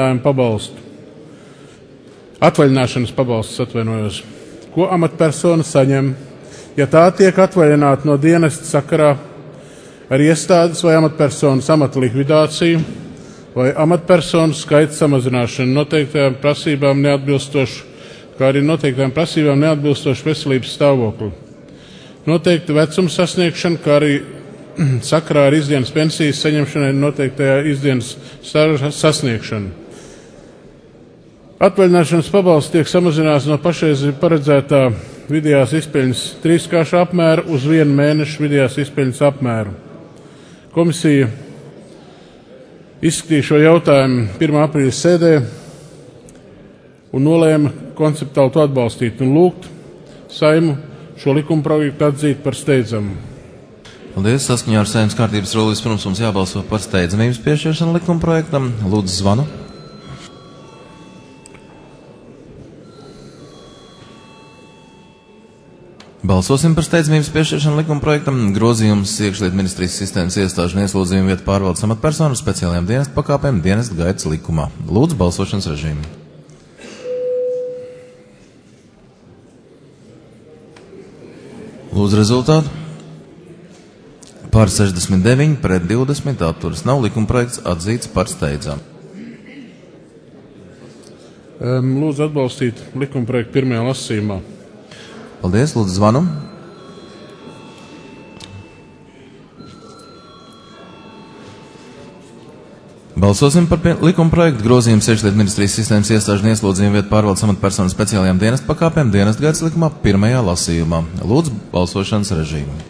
atvaļināšanas pabalstus, ko amatpersona saņem, ja tā tiek atvaļināta no dienesta sakarā ar iestādes vai amatpersonas amata likvidāciju vai amatpersonas skaita samazināšanu noteiktajām prasībām neatbilstoši, kā arī noteiktām prasībām neatbilstoši veselības stāvokli. Noteikta vecuma sasniegšana, kā arī sakarā ar izdienas pensijas saņemšanai noteiktajā izdienas stāža sasniegšanu. Atvaļināšanas pabalsts tiek samazināts no pašreiz paredzētā vidējās izpeļņas 3-kārša apmēra uz 1 mēnešu vidējās izpeļņas apmēru. Komisija izskatīja šo jautājumu 1. aprīļa sēdē un nolēma konceptuāli to atbalstīt un lūgt Saimu šo likuma projektu atzīt par steidzamu. Paldies. Saskaņā ar Saeimas kārtības rulli vispirms mums jābalso par steidzamības piešķiršanu likumprojektam. Lūdzu, zvanu. Balsosim par steidzamības piešķiršanu likumprojektam. Grozījums iekšlietu ministrijas sistēmas iestāžu un ieslodzījumu vietu pārvaldes amatpersonu speciālajām dienestu pakāpēm dienestu gaitas likumā. Lūdzu, balsošanas režīmu. Lūdzu, rezultātu. Par 69 pret 20 atturas nav, likumprojekts atzīts par steidzam. Lūdzu atbalstīt likumprojektu pirmajā lasījumā. Paldies, lūdzu zvanu. Balsosim par likumprojektu. Grozījums iekšlietu ministrijas sistēmas iestāžu un ieslodzījumu vietu pārvaldes amatpersonu speciālajām dienestu pakāpēm dienestu gaitas likumā pirmajā lasījumā. Lūdzu, balsošanas režīmu.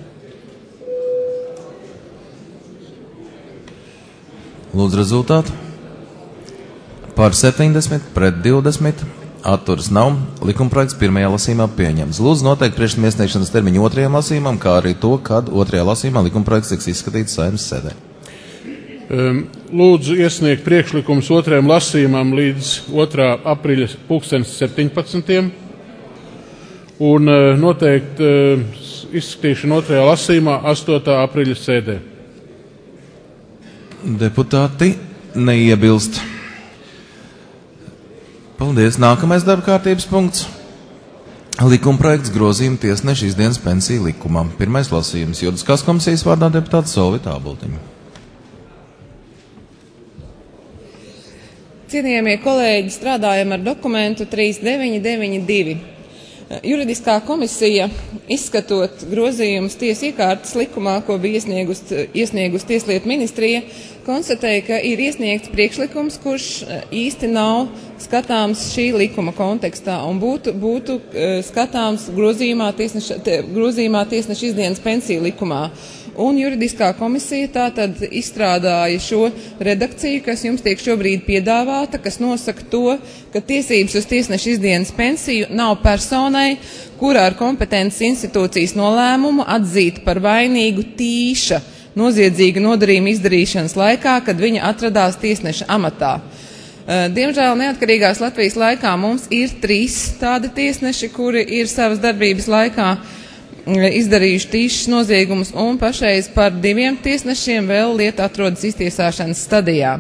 Lūdzu rezultātu. Par 70 pret 20 atturas nav. Likumprojekts pirmajā lasījumā pieņems. Lūdzu noteikt priekšlikuma iesniegšanas termiņu otrajam lasījumam, kā arī to, kad otrajā lasījumā likumprojekts tiks izskatīts Saeimas sēdē. Lūdzu iesniegt priekšlikumus otrajam lasījumam līdz 2. aprīļa 17. Un noteikt izskatīšanu otrajā lasījumā 8. aprīļa sēdē. Deputāti neiebilst. Paldies. Nākamais darba kārtības punkts. Likumprojekts grozījuma tiesneša izdienas pensiju likumā. Pirmais lasījums. Juridiskās komisijas vārdā deputāta Solvita Āboltiņa. Cienījamie kolēģi, strādājam ar dokumentu 3992. Juridiskā komisija, izskatot grozījumus tiesu iekārtas likumā, ko bija iesniegusi Tieslietu ministrija, konstatēja, ka ir iesniegts priekšlikums, kurš īsti nav skatāms šī likuma kontekstā un būtu skatāms grozījumā tiesneša izdienas pensiju likumā. Un juridiskā komisija tātad izstrādāja šo redakciju, kas jums tiek šobrīd piedāvāta, kas nosaka to, ka tiesības uz tiesneša izdienas pensiju nav personai, kurā ar kompetences institūcijas nolēmumu atzīt par vainīgu tīša noziedzīga nodarījuma izdarīšanas laikā, kad viņa atradās tiesneša amatā. Diemžēl neatkarīgās Latvijas laikā mums ir 3 tādi tiesneši, kuri ir savas darbības laikā izdarījuši tīšas noziegumus, un pašreiz par 2 tiesnešiem vēl lieta atrodas iztiesāšanas stadijā.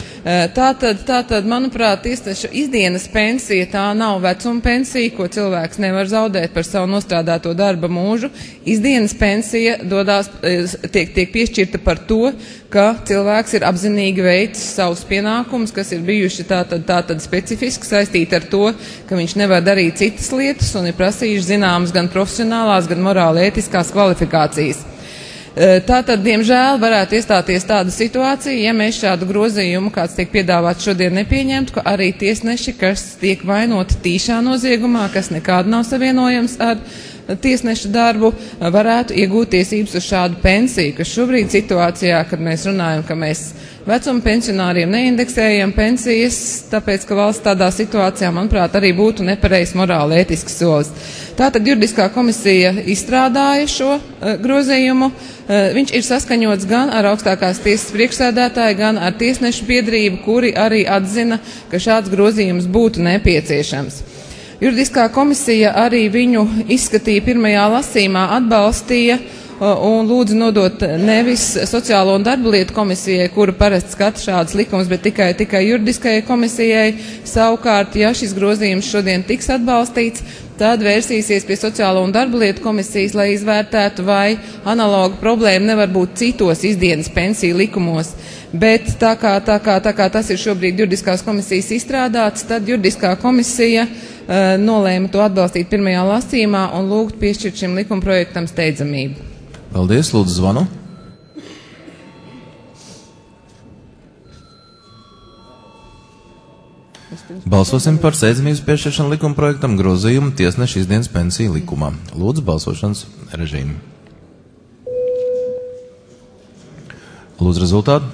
Tātad, manuprāt, tiesneša izdienas pensija tā nav vecuma pensija, ko cilvēks nevar zaudēt par savu nostrādāto darba mūžu. Izdienas pensija tiek piešķirta par to, ka cilvēks ir apzinīgi veicis savus pienākumus, kas ir bijuši tātad specifiski saistīti ar to, ka viņš nevar darīt citas lietas un ir prasījuši zināmas gan profesionālās, gan morāli ētiskās kvalifikācijas. Tātad, diemžēl, varētu iestāties tāda situācija, ja mēs šādu grozījumu, kāds tiek piedāvāts šodien, nepieņemtu, ka arī tiesneši, kas tiek vainoti tīšā noziegumā, kas nekādu nav savienojams ar tiesneša darbu, varētu iegūt tiesības uz šādu pensiju, kas šobrīd situācijā, kad mēs runājam, ka mēs vecuma pensionāriem neindeksējam pensijas, tāpēc, ka valsts tādā situācijā, manuprāt, arī būtu nepareizs morāli ētisks solis. Tātad juridiskā komisija izstrādāja šo grozījumu. Viņš ir saskaņots gan ar augstākās tiesas priekšsēdētāju, gan ar tiesnešu biedrību, kuri arī atzina, ka šāds grozījums būtu nepieciešams. Juridiskā komisija arī viņu izskatīja pirmajā lasījumā, atbalstīja un lūdzu nodot nevis Sociālo un darba lietu komisijai, kura parasti skata šādas likumus, bet tikai juridiskajai komisijai. Savukārt, ja šis grozījums šodien tiks atbalstīts, tad vērsīsies pie Sociālo un darba lietu komisijas, lai izvērtētu, vai analoga problēma nevar būt citos izdienas pensiju likumos. Bet tā kā tas ir šobrīd juridiskās komisijas izstrādāts, tad juridiskā komisija nolēma to atbalstīt pirmajā lasījumā un lūgt piešķirt šim likumprojektam steidzamību. Paldies, lūdzu zvanu. Balsosim par steidzamības piešķiršanu likumprojektam grozījumu tiesneša izdienas pensiju likumā. Lūdzu balsošanas režīmu. Lūdzu rezultātu.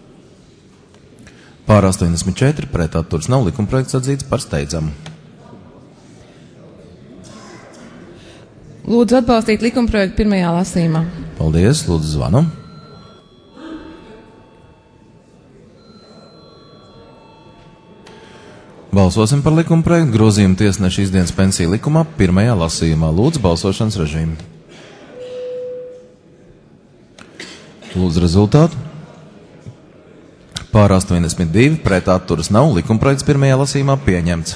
Pār 84 pret atturas nav, likumprojekts atzīts par steidzamu. Lūdzu atbalstīt likumprojektu pirmajā lasījumā. Paldies, lūdzu zvanu. Balsosim par likumprojektu grozījumu tiesneša izdienas pensiju likumā pirmajā lasījumā. Lūdzu balsošanas režīmu. Lūdzu rezultātu. Pār 82, pret atturas nav. Likumprojekts pirmajā lasījumā pieņemts.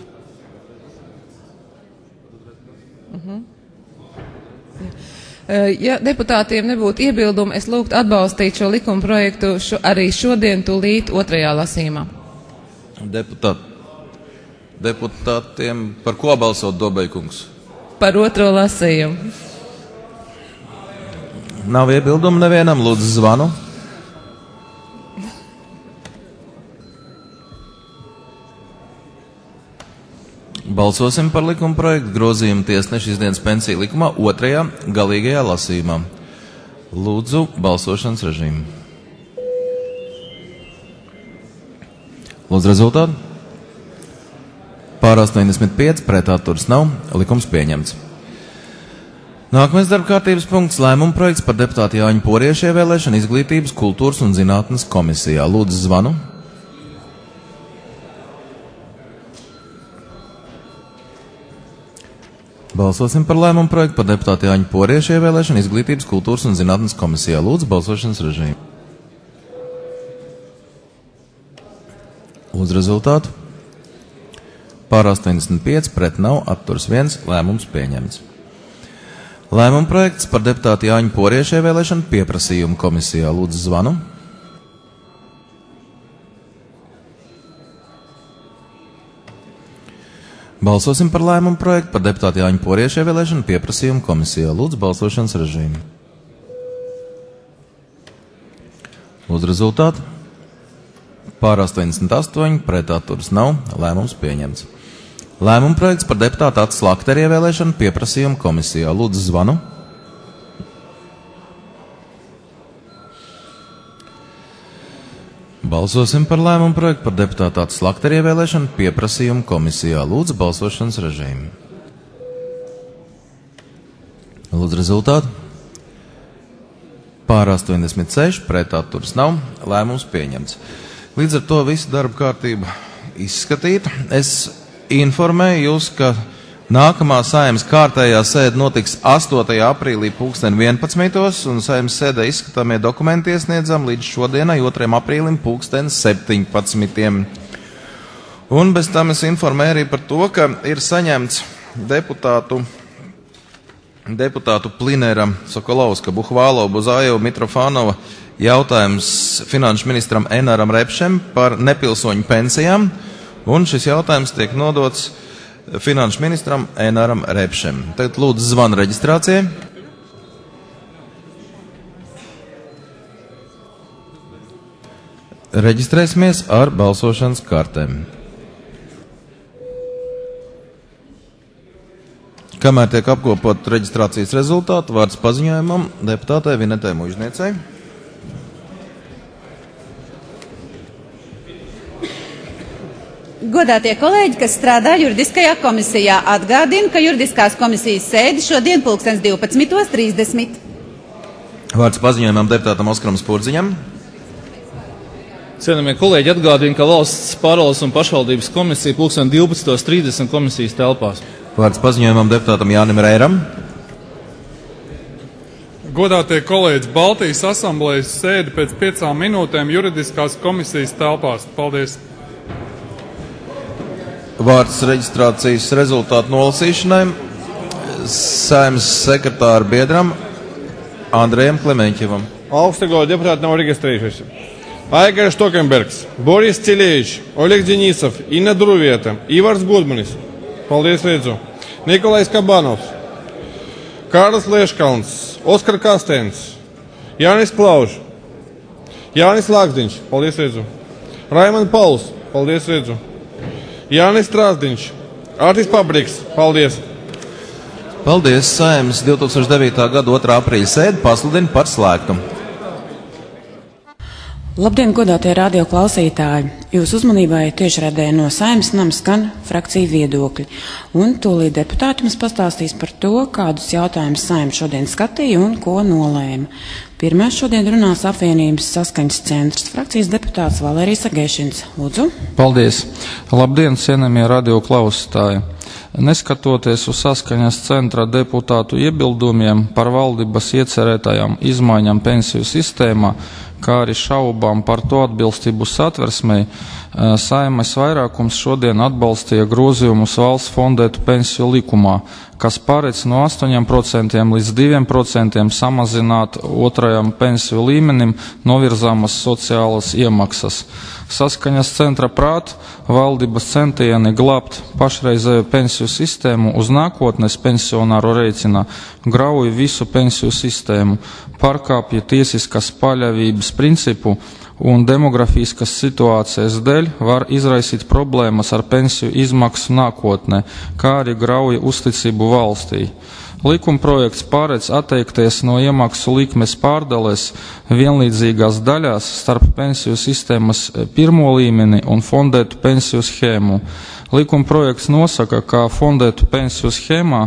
Ja deputātiem nebūtu iebildumi, es lūgtu atbalstīt šo likumprojektu arī šodien tūlīt otrajā lasījumā. Deputātiem par ko balsot, Dobejkungs? Par otro lasījumu. Nav iebildumu nevienam, lūdzu zvanu. Balsosim par likumprojektu grozījumu tiesneša izdienas pensiju likumā otrajā galīgajā lasījumā. Lūdzu balsošanas režīmu. Lūdzu rezultātu. Pār 85, pret atturas nav. Likums pieņemts. Nākamais darba kārtības punkts - lēmuma projekts par deputātu Jāņu Poriešu ievēlēšanu Izglītības, kultūras un zinātnes komisijā. Lūdzu zvanu. Balsosim par lēmumu projektu par deputātu Jāņu Poriešu ievēlēšanu Izglītības, kultūras un zinātnes komisijā. Lūdzu balsošanas režīmu. Lūdzu rezultātu. Pār 85, pret nav, atturas 1, lēmums pieņemts. Lēmuma projekts par deputātu Jāņu Poriešu ievēlēšanu pieprasījumu komisijā. Lūdzu zvanu. Balsosim par lēmumu projektu par deputātu Jāņu Poriešu ievēlēšanu pieprasījumu komisijā. Lūdzu balsošanas režīmu. Lūdzu rezultātu. Pār 88, pret atturas nav, lēmums pieņemts. Lēmuma projekts par deputātu Acis Lakteru ievēlēšanu pieprasījumu komisijā. Lūdzu zvanu. Balsosim par lēmumu projektu par deputātu Acis Lakteru ievēlēšanu pieprasījumu komisijā. Lūdzu balsošanas režīmu. Lūdzu rezultātu. Pār 86, pret atturas nav, lēmums pieņemts. Līdz ar to visu darba kārtību izskatīta. Es informēju jūs, ka nākamā Saeimas kārtējā sēde notiks 8. aprīlī 11. un Saeimas sēdē izskatāmie dokumenti iesniedzam līdz šodienai 2. aprīlim 17. Un bez tam es informēju arī par to, ka ir saņemts deputātu Plinera, Sokolovska, Buhvālova, Buzājeva, Mitrofanova jautājums finanšu ministram Enaram Repšem par nepilsoņu pensijām, un šis jautājums tiek nodots finanšu ministram Enaram Repšem. Tagad lūdzu zvanu reģistrācijai. Reģistrēsimies ar balsošanas kartēm. Kamēr tiek apkopot reģistrācijas rezultātu, vārds paziņojumam deputātei Vinetei Mužniecei. Godātie kolēģi, kas strādā juridiskajā komisijā, atgādina, ka juridiskās komisijas sēdi šodien 12:30. Vārds paziņojumam deputātam Oskaram Spurdziņam. Cienījamie kolēģi, atgādina, ka valsts pārvaldes un pašvaldības komisija 12:30 komisijas telpās. Vārds paziņojumam deputātam Jānim Reiram. Godātie kolēģi, Baltijas asamblējas sēdi pēc 5 minūtēm juridiskās komisijas telpās. Paldies! Vārds reģistrācijas rezultātu nolasīšanai Saeimas sekretāra biedram Andrejam Klemeņķevam. Augstagala deputāti nav reģistrējušies. Aigaris Tokenbergs, Boris Cilievičs, Oļegs Denisov, Inna Druvieta, Ivars Gudmanis. Paldies, redzu. Nikolais Kabanovs, Kārlis Lieškalns, Oskar Kastēns, Jānis Klauž, Jānis Lāksdiņš. Paldies, redzu. Raiman Pauls. Paldies, redzu. Jānis Strāzdiņš, Ārtis Pabriks. Paldies. Paldies. Saeimas 2009. gada 2. aprīļa sēdi pasludina par slēgtu. Labdien, godātie radio klausītāji! Jūsu uzmanībai tiešraidē no Saeimas nama skan frakciju viedokļi. Un tūlīt deputāti mums pastāstīs par to, kādus jautājumus Saeima šodien skatīja un ko nolēma. Pirmais šodien runās apvienības saskaņas centrs frakcijas deputāts Valērijas Agēšins. Lūdzu. Paldies! Labdien, cienījamie radio klausītāji! Neskatoties uz saskaņas centra deputātu iebildumiem par valdības iecerētajām izmaiņām pensiju sistēmā, kā arī šaubām par to atbilstību Satversmei, Saeimas vairākums šodien atbalstīja grozījumus valsts fondētu pensiju likumā, kas paredz no 8% līdz 2% samazināt otrajam pensiju līmenim novirzāmas sociālas iemaksas. Saskaņas centra prāt, valdības centieni glābt pašreizējo pensiju sistēmu uz nākotnes pensionāru rēķina grauj visu pensiju sistēmu, pārkāpja tiesiskas paļāvības principu un demografiskas situācijas dēļ var izraisīt problēmas ar pensiju izmaksu nākotnē, kā arī grauj uzticību valstī. Likumprojekts paredz atteikties no iemaksu likmes pārdales vienlīdzīgās daļās starp pensiju sistēmas pirmo līmeni un fondētu pensiju schēmu. Likumprojekts nosaka, ka fondētu pensiju schēmā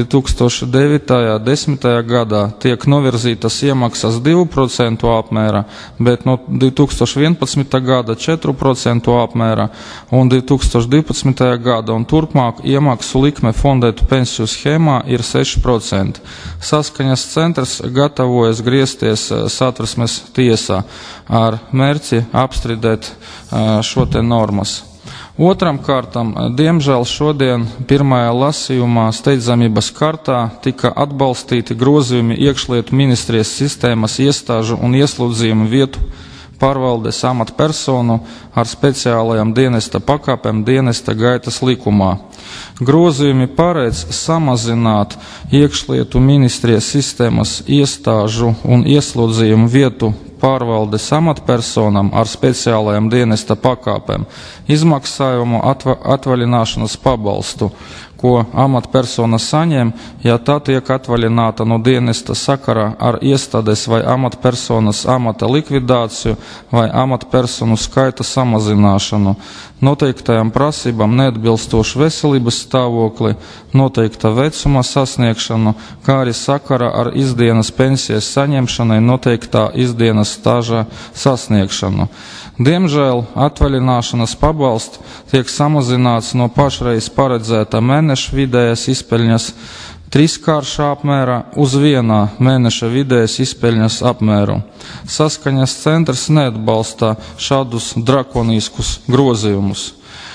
2009.10. gadā tiek novirzītas iemaksas 2% apmērā, bet no 2011. gada 4% apmērā un 2012. gada un turpmāk iemaksu likme fondētu pensiju schēmā ir 6%. Saskaņas centrs gatavojas griezties Satversmes tiesā ar mērķi apstrīdēt šo te normas. Otram kārtam, diemžēl šodien pirmajā lasījumā steidzamības kārtā tika atbalstīti grozījumi iekšlietu ministrijas sistēmas iestāžu un ieslodzījumu vietu pārvaldes amatpersonu ar speciālajām dienesta pakāpēm dienesta gaitas likumā. Grozījumi paredz samazināt iekšlietu ministrijas sistēmas iestāžu un ieslodzījumu vietu pārvaldes amatpersonām ar speciālajām dienesta pakāpēm izmaksājumu atvaļināšanas pabalstu, ko amatpersona saņem, ja tā tiek atvaļināta no dienesta sakarā ar iestādes vai amatpersonas amata likvidāciju vai amatpersonu skaita samazināšanu, noteiktajām prasībām neatbilstošu veselības stāvokli, noteikta vecuma sasniegšanu, kā arī sakarā ar izdienas pensijas saņemšanai noteiktā izdienas stāža sasniegšanu. Diemžēl atvaļināšanas pabalsts tiek samazināts no pašreiz paredzēta mēneša vidējas izpeļņas 3-kārša apmērā uz 1 mēneša vidējas izpeļņas apmēru. Saskaņas centrs neatbalsta šādus drakoniskus grozījumus.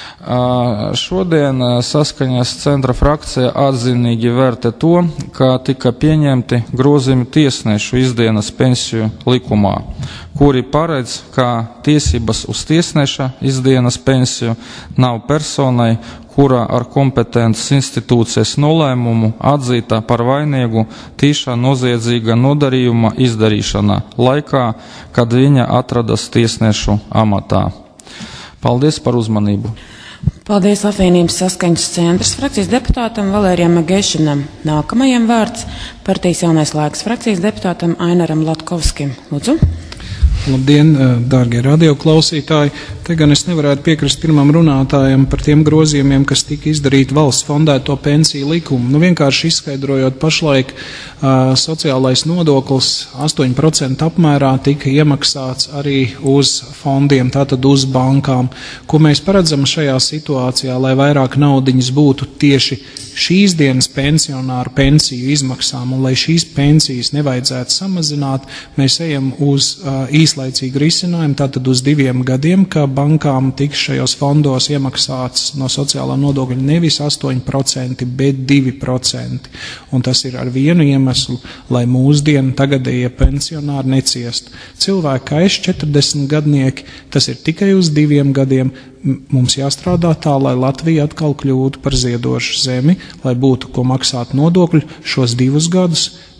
Šodien saskaņas centra frakcija atzinīgi vērtē to, ka tika pieņemti grozījumi tiesnešu izdienas pensiju likumā, kuri paredz, ka tiesības uz tiesneša izdienas pensiju nav personai, kurā ar kompetentas institūcijas nolēmumu atzīta par vainīgu tīšā noziedzīga nodarījuma izdarīšanā laikā, kad viņa atradas tiesnešu amatā. Paldies par uzmanību! Paldies apvienības saskaņas centrs frakcijas deputātam Valērijam Agēšinam. Nākamajam vārds partijas Jaunais laiks frakcijas deputātam Ainaram Latkovskim. Lūdzu. Labdien, dārgie radioklausītāji! Te gan es nevarētu piekrist pirmam runātājam par tiem grozījumiem, kas tika izdarīti valsts fondēto pensiju likumu. Vienkārši izskaidrojot, pašlaik sociālais nodoklis 8% apmērā tika iemaksāts arī uz fondiem, tātad uz bankām. Ko mēs paredzam šajā situācijā, lai vairāk naudiņas būtu tieši šīs dienas pensionāru pensiju izmaksām, un lai šīs pensijas nevajadzētu samazināt, mēs ejam uz īslaicīgu risinājumu, tātad uz 2 gadiem, ka bankām tiks šajos fondos iemaksāts no sociālā nodokļa nevis 8%, bet 2%. Un tas ir ar vienu iemeslu, lai mūsdienu tagadējie pensionāri neciest. Cilvēki kā es, 40 gadnieki, tas ir tikai uz 2 gadiem. Mums jāstrādā tā, lai Latvija atkal kļūtu par ziedošu zemi, lai būtu ko maksāt nodokļu šos 2 gadus.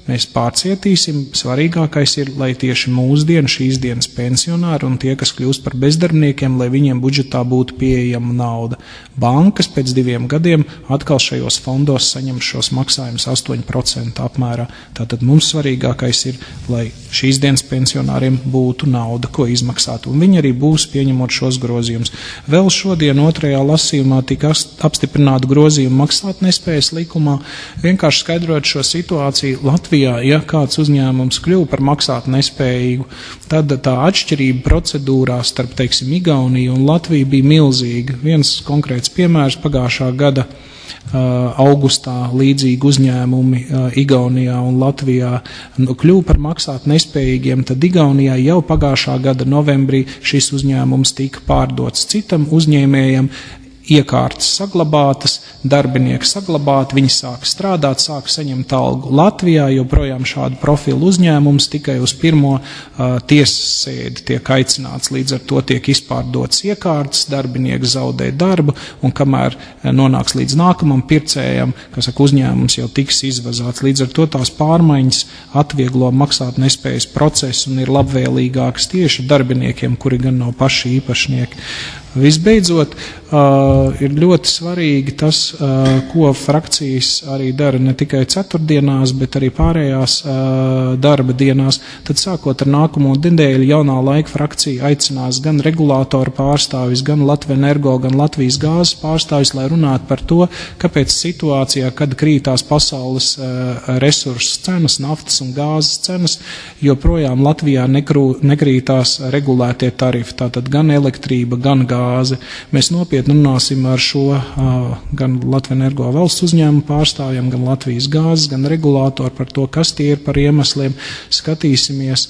mēs pārcietīsim. Svarīgākais ir, lai tieši mūsdienu šīs dienas pensionāri un tie, kas kļūst par bezdarbniekiem, lai viņiem budžetā būtu pieejama nauda. Bankas pēc 2 gadiem atkal šajos fondos saņem šos maksājumus 8% apmērā. Tātad mums svarīgākais ir, lai šīs dienas pensionāriem būtu nauda, ko izmaksāt, un viņi arī būs pieņemot šos grozījumus. Vēl šodien 2. lasījumā tika apstiprināta grozījuma maksātnespējas likumā, vienkārši skaidrot šo situāciju. Latvijā, ja kāds uzņēmums kļuva par maksātnespējīgu, tad tā atšķirība procedūrā starp, teiksim, Igauniju un Latviju bija milzīga. Viens konkrēts piemērs: pagājušā gada augustā līdzīgi uzņēmumi Igaunijā un Latvijā kļuva par maksāt nespējīgiem, tad Igaunijā jau pagājušā gada novembrī šis uzņēmums tika pārdots citam uzņēmējam, iekārtas saglabātas, darbinieki saglabāti, viņi sāk strādāt, sāk saņemt algu. Latvijā joprojām šādu profilu uzņēmums tikai uz pirmo tiesas sēdi tiek aicināts, līdz ar to tiek izpārdotas iekārtas, darbinieki zaudē darbu, un kamēr nonāks līdz nākamam pircējam, kas saka, uzņēmums jau tiks izvazāts. Līdz ar to tās pārmaiņas atvieglo maksāt nespējas procesu un ir labvēlīgākas tieši darbiniekiem, kuri gan nav paši īpašnieki. Visbeidzot, ir ļoti svarīgi tas, ko frakcijas arī dara ne tikai ceturtdienās, bet arī pārējās darba dienās. Tad sākot ar nākamo nedēļu Jaunā laika frakcija aicinās gan regulātoru pārstāvis, gan Latvenergo, gan Latvijas gāzes pārstāvis, lai runātu par to, kāpēc situācijā, kad krītās pasaules resursu cenas, naftas un gāzes cenas, joprojām Latvijā nekrītās regulētie tarifi, tātad gan elektrība, gan gāze. Mēs nopietni runāsim ar šo gan Latvenergo valsts uzņēmumu pārstāvjiem, gan Latvijas gāzes, gan regulātoru par to, kas tie ir par iemesliem. Skatīsimies,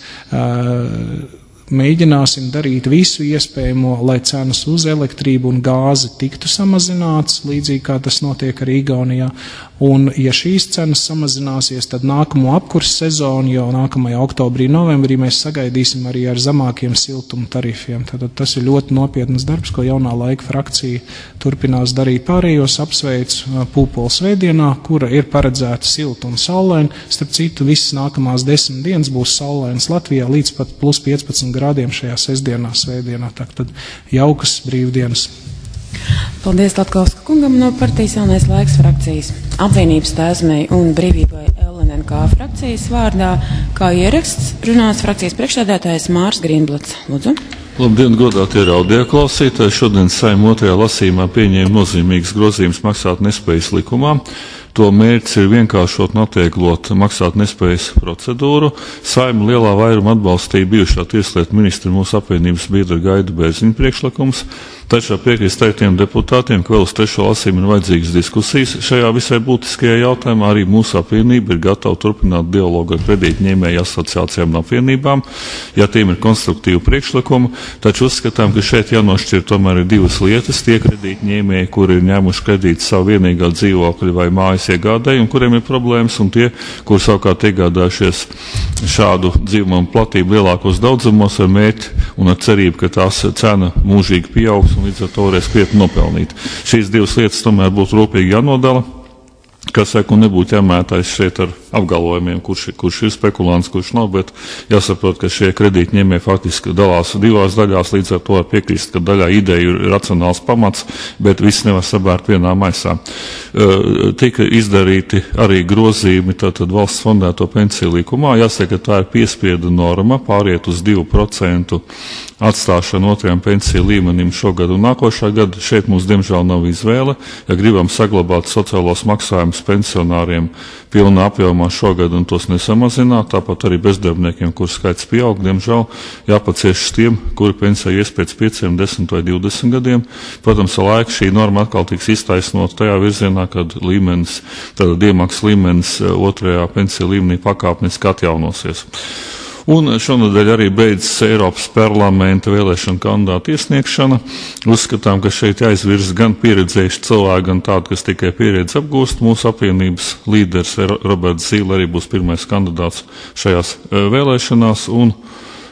mēģināsim darīt visu iespējamo, lai cenas uz elektrību un gāzi tiktu samazināts, līdzīgi kā tas notiek arī Igaunijā. Un, ja šīs cenas samazināsies, tad nākamo apkurss sezonu, jau nākamajā oktobrī, novembrī, mēs sagaidīsim arī ar zemākiem siltuma tarifiem. Tātad tas ir ļoti nopietnas darbs, ko Jaunā laika frakcija turpinās darīt. Pārējos apsveicu Pūpola svētdienā, kura ir paredzēta silta un saulaina. Starp citu, visas nākamās 10 dienas būs saulainas Latvijā līdz pat plus 15 grādiem šajā sestdienā, svētdienā. Tad jaukas brīvdienas. Paldies Latkovska kungam no partijas Jaunais laiks frakcijas. Apvienības Tēzmei un Brīvībai LNNK frakcijas vārdā, kā ieraksts, runās frakcijas priekšsēdētājs Mārs Grīnblats. Lūdzu. Labdien, godātie radioklausītāji! Šodien Saeima 2. lasījumā pieņēma nozīmīgas grozījumus maksāt nespējas likumā. To mērķis ir vienkāršot un atvieglot maksāt nespējas procedūru. Saeima lielā vairuma atbalstīja bijušā tieslietu ministra mūsu apvienības biedra Gaida Bērziņa priekšlikums, taču piekrist tiem deputātiem, ka vēl uz 3. lasījumu ir vajadzīgas diskusijas. Šajā visai būtiskajā jautājumā arī mūsu apvienība ir gatava turpināt dialogu ar kredītņēmēju asociācijām un apvienībām, ja tiem ir konstruktīvi priekšlikumi, taču uzskatām, ka šeit jānošķir tomēr ir divas lietas. Tie kredītņēmēji, kuri ir ņēmuši kredītu savu vienīgā dzīvokļa vai mājas iegādēji un kuriem ir problēmas, un tie, kur savukārt iegādājušies šādu dzīvumu platību lielākos daudzumos ar mērķi un ar cerību, ka tās cena mūžīgi pieaugs un līdz ar to varēs krietni nopelnīt. Šīs divas lietas tomēr būtu rūpīgi jānodala, kas saka, un nebūtu jāmētājas šeit ar apgalvojumiem, kurš ir spekulants, kurš nav, bet jāsaprot, ka šie kredītņēmēji faktiski dalās divās daļās, līdz ar to var piekrist, ka daļā ideja ir racionāls pamats, bet viss nevar sabērt vienā maisā. Tika izdarīti arī grozījumi tātad valsts fondēto pensiju likumā. Jāsaka, ka tā ir piespiedu norma, pāriet uz 2% atstāšanu otrajam pensiju līmenim šogad un nākošā gada. Šeit mums diemžēl nav izvēle. Ja gribam saglabāt sociālos maksājumus pensionāriem pilnā apjomā šogad un tos nesamazināt, tāpat arī bezdarbniekiem, kur skaits pieaug, diemžēl jāpaciešas tiem, kuri pensija ies pēc 5, 10 vai 20 gadiem. Protams, ar laiku šī norma atkal tiks iztaisnot tajā virzienā, kad līmenis, tātad iemaksas līmenis otrajā pensiju līmenī pakāpeniski atjaunosies. Un šonadēļ arī beidzas Eiropas parlamenta vēlēšana kandidātu iesniegšana. Uzskatām, ka šeit jāizvirza gan pieredzējuši cilvēki, gan tādi, kas tikai pieredzi apgūst. Mūsu apvienības līderis Roberts Zīle arī būs pirmais kandidāts šajās vēlēšanās. Un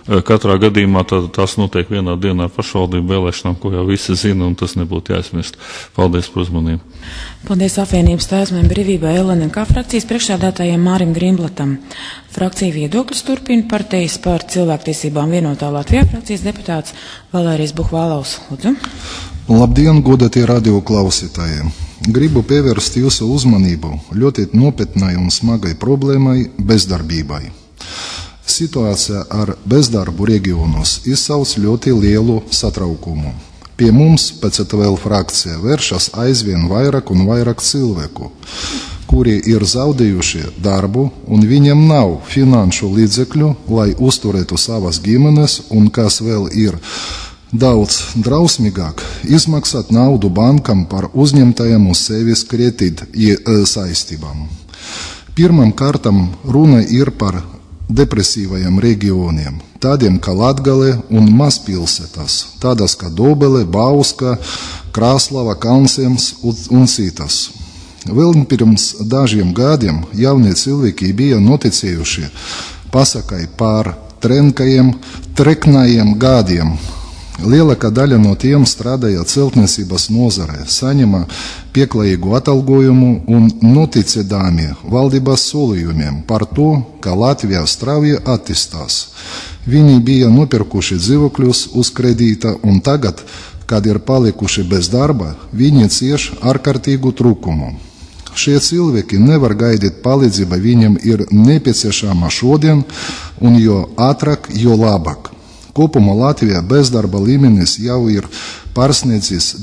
Katrā gadījumā tās notiek vienā dienā pašvaldību vēlēšanām, ko jau visi zina, un tas nebūtu jāizmirst. Paldies par uzmanību. Paldies apvienības Taisnībai brīvībai LNK frakcijas priekšsēdētājiem Mārim Grimblatam. Frakcija viedokļus turpina partijas par cilvēktiesībām vienotā Latvijā frakcijas deputāts Valērijas Buhvālaus. Lūdzu. Labdien, godātie radio klausītāji! Gribu pievērst jūsu uzmanību ļoti nopietnai un smagai problēmai - bezdarbībai. Situācija ar bezdarbu reģionos izsauc ļoti lielu satraukumu. Pie mums PCTVL frakcija vēršas aizvien vairāk un vairāk cilvēku, kuri ir zaudējuši darbu un viņiem nav finanšu līdzekļu, lai uzturētu savas ģimenes un, kas vēl ir daudz drausmīgāk, izmaksāt naudu bankam par uzņemtajām uz sevis kredīt saistībām. Pirmam kārtam runa ir par depresīvajiem reģioniem, tādiem kā Latgale un mazpilsētas, tādas kā Dobele, Bauska, Krāslava, Kalnsiems un citas. Vēl pirms dažiem gadiem jaunie cilvēki bija noticējuši pasakai par treknajiem gadiem. Lielākā daļa no tiem strādāja celtniecības nozarē, saņēma pieklājīgu atalgojumu un noticēdami valdības solījumiem par to, ka Latvija strauji attīstās. Viņi bija nopirkuši dzīvokļus uz kredīta un tagad, kad ir palikuši bez darba, viņi cieš ārkārtīgu trūkumu. Šie cilvēki nevar gaidīt palīdzību, viņiem ir nepieciešama šodien un jo ātrāk, jo labāk. Kopumā Latvijā bezdarba līmenis jau ir pārsniedzis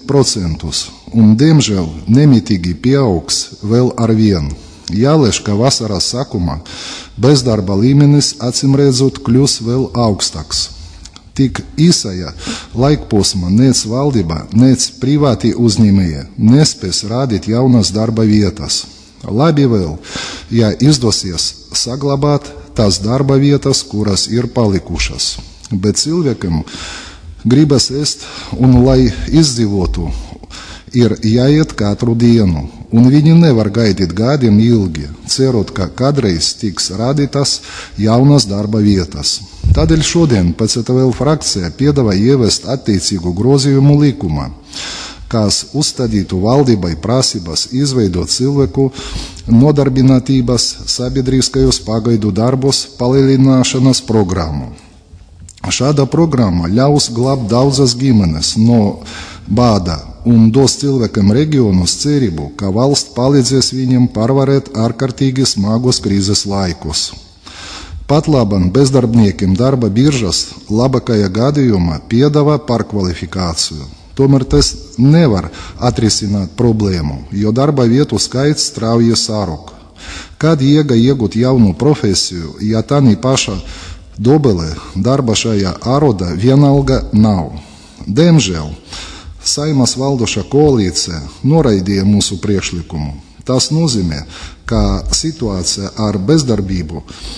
10% un, diemžēl, nemitīgi pieaugs vēl ar vienu. Jālēš, ka vasaras sākumā bezdarba līmenis acīmredzot kļūs vēl augstāks. Tik īsajā laikposmā nec valdība, nec privāti uzņēmēji nespēs radīt jaunas darba vietas. Labi vēl, ja izdosies saglabāt tās darba vietas, kuras ir palikušas. Bet cilvēkam gribas ēst un, lai izdzīvotu, ir jāiet katru dienu, un viņi nevar gaidīt gadiem ilgi, cerot, ka kādreiz tiks radītas jaunas darba vietas. Tādēļ šodien PCTVL frakcija piedāvā ieviest attiecīgu grozījumu likumā, kas uzstādītu valdībai prasības izveidot cilvēku nodarbinātības sabiedriskajos pagaidu darbos palielināšanas programmu. Šāda programma ļaus glābt daudzas ģimenes no bāda un dos cilvēkam reģionus cerību, ka valsts palīdzēs viņiem pārvarēt ārkārtīgi smagos krīzes laikus. Pat labam bezdarbniekiem darba biržas labākajā gadījumā piedāvā pārkvalifikāciju. Tomēr tas nevar atrisināt problēmu, jo darba vietu skaits strauji sarūk. Kad jēga iegūt jaunu profesiju, ja tā nī paša Dobelē darba šajā arodā vienalga nav. Diemžēl Saeimas valdošā koalīcija noraidīja mūsu priekšlikumu. Tas nozīmē, ka situācija ar bezdarbību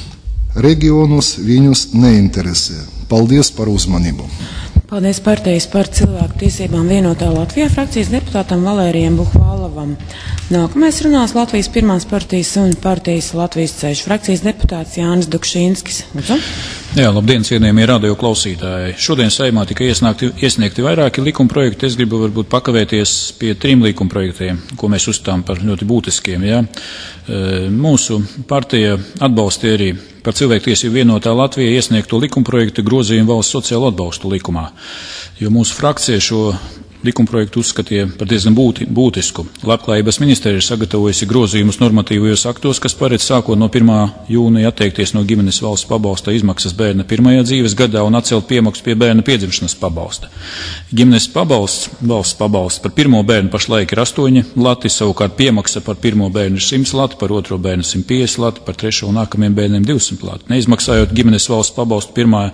reģionus viņus neinteresē. Paldies par uzmanību. Paldies partijas par cilvēku tiesībām vienotā Latvijā frakcijas deputātam Valērijam Buhvālavam. Nākamais runās Latvijas pirmās partijas un partijas Latvijas ceļš frakcijas deputāts Jānis Dukšīnskis. Lūdzu. Jā, labdien, cienījamie radio klausītāji. Šodien Saeimā tika iesniegti vairāki likumprojekti. Es gribu varbūt pakavēties pie 3 likumprojektiem, ko mēs uzstām par ļoti būtiskiem. Jā. Mūsu partija atbalstīja arī par cilvēktiesību vienotā Latvijā iesniegto likumprojektu grozījumu valsts sociālo atbalstu likumā, jo mūsu frakcija šo likumprojektu uzskatīja par diezgan būtisku. Labklājības ministrija ir sagatavojusi grozījumus normatīvajos aktos, kas paredz sākot no 1. jūnija atteikties no ģimenes valsts pabalsta izmaksas bērna pirmajā dzīves gadā un atcelt piemaksu pie bērna piedzimšanas pabalsta. Ģimenes pabalsts, valsts pabalsts par pirmo bērnu pašlaik ir 8 lati, savukārt piemaksa par pirmo bērnu ir 100 lati, par otro bērnu 150 lati, par trešo un nākamajiem bērniem 200 lati. Neizmaksājot ģimenes valsts pabalstu pirmā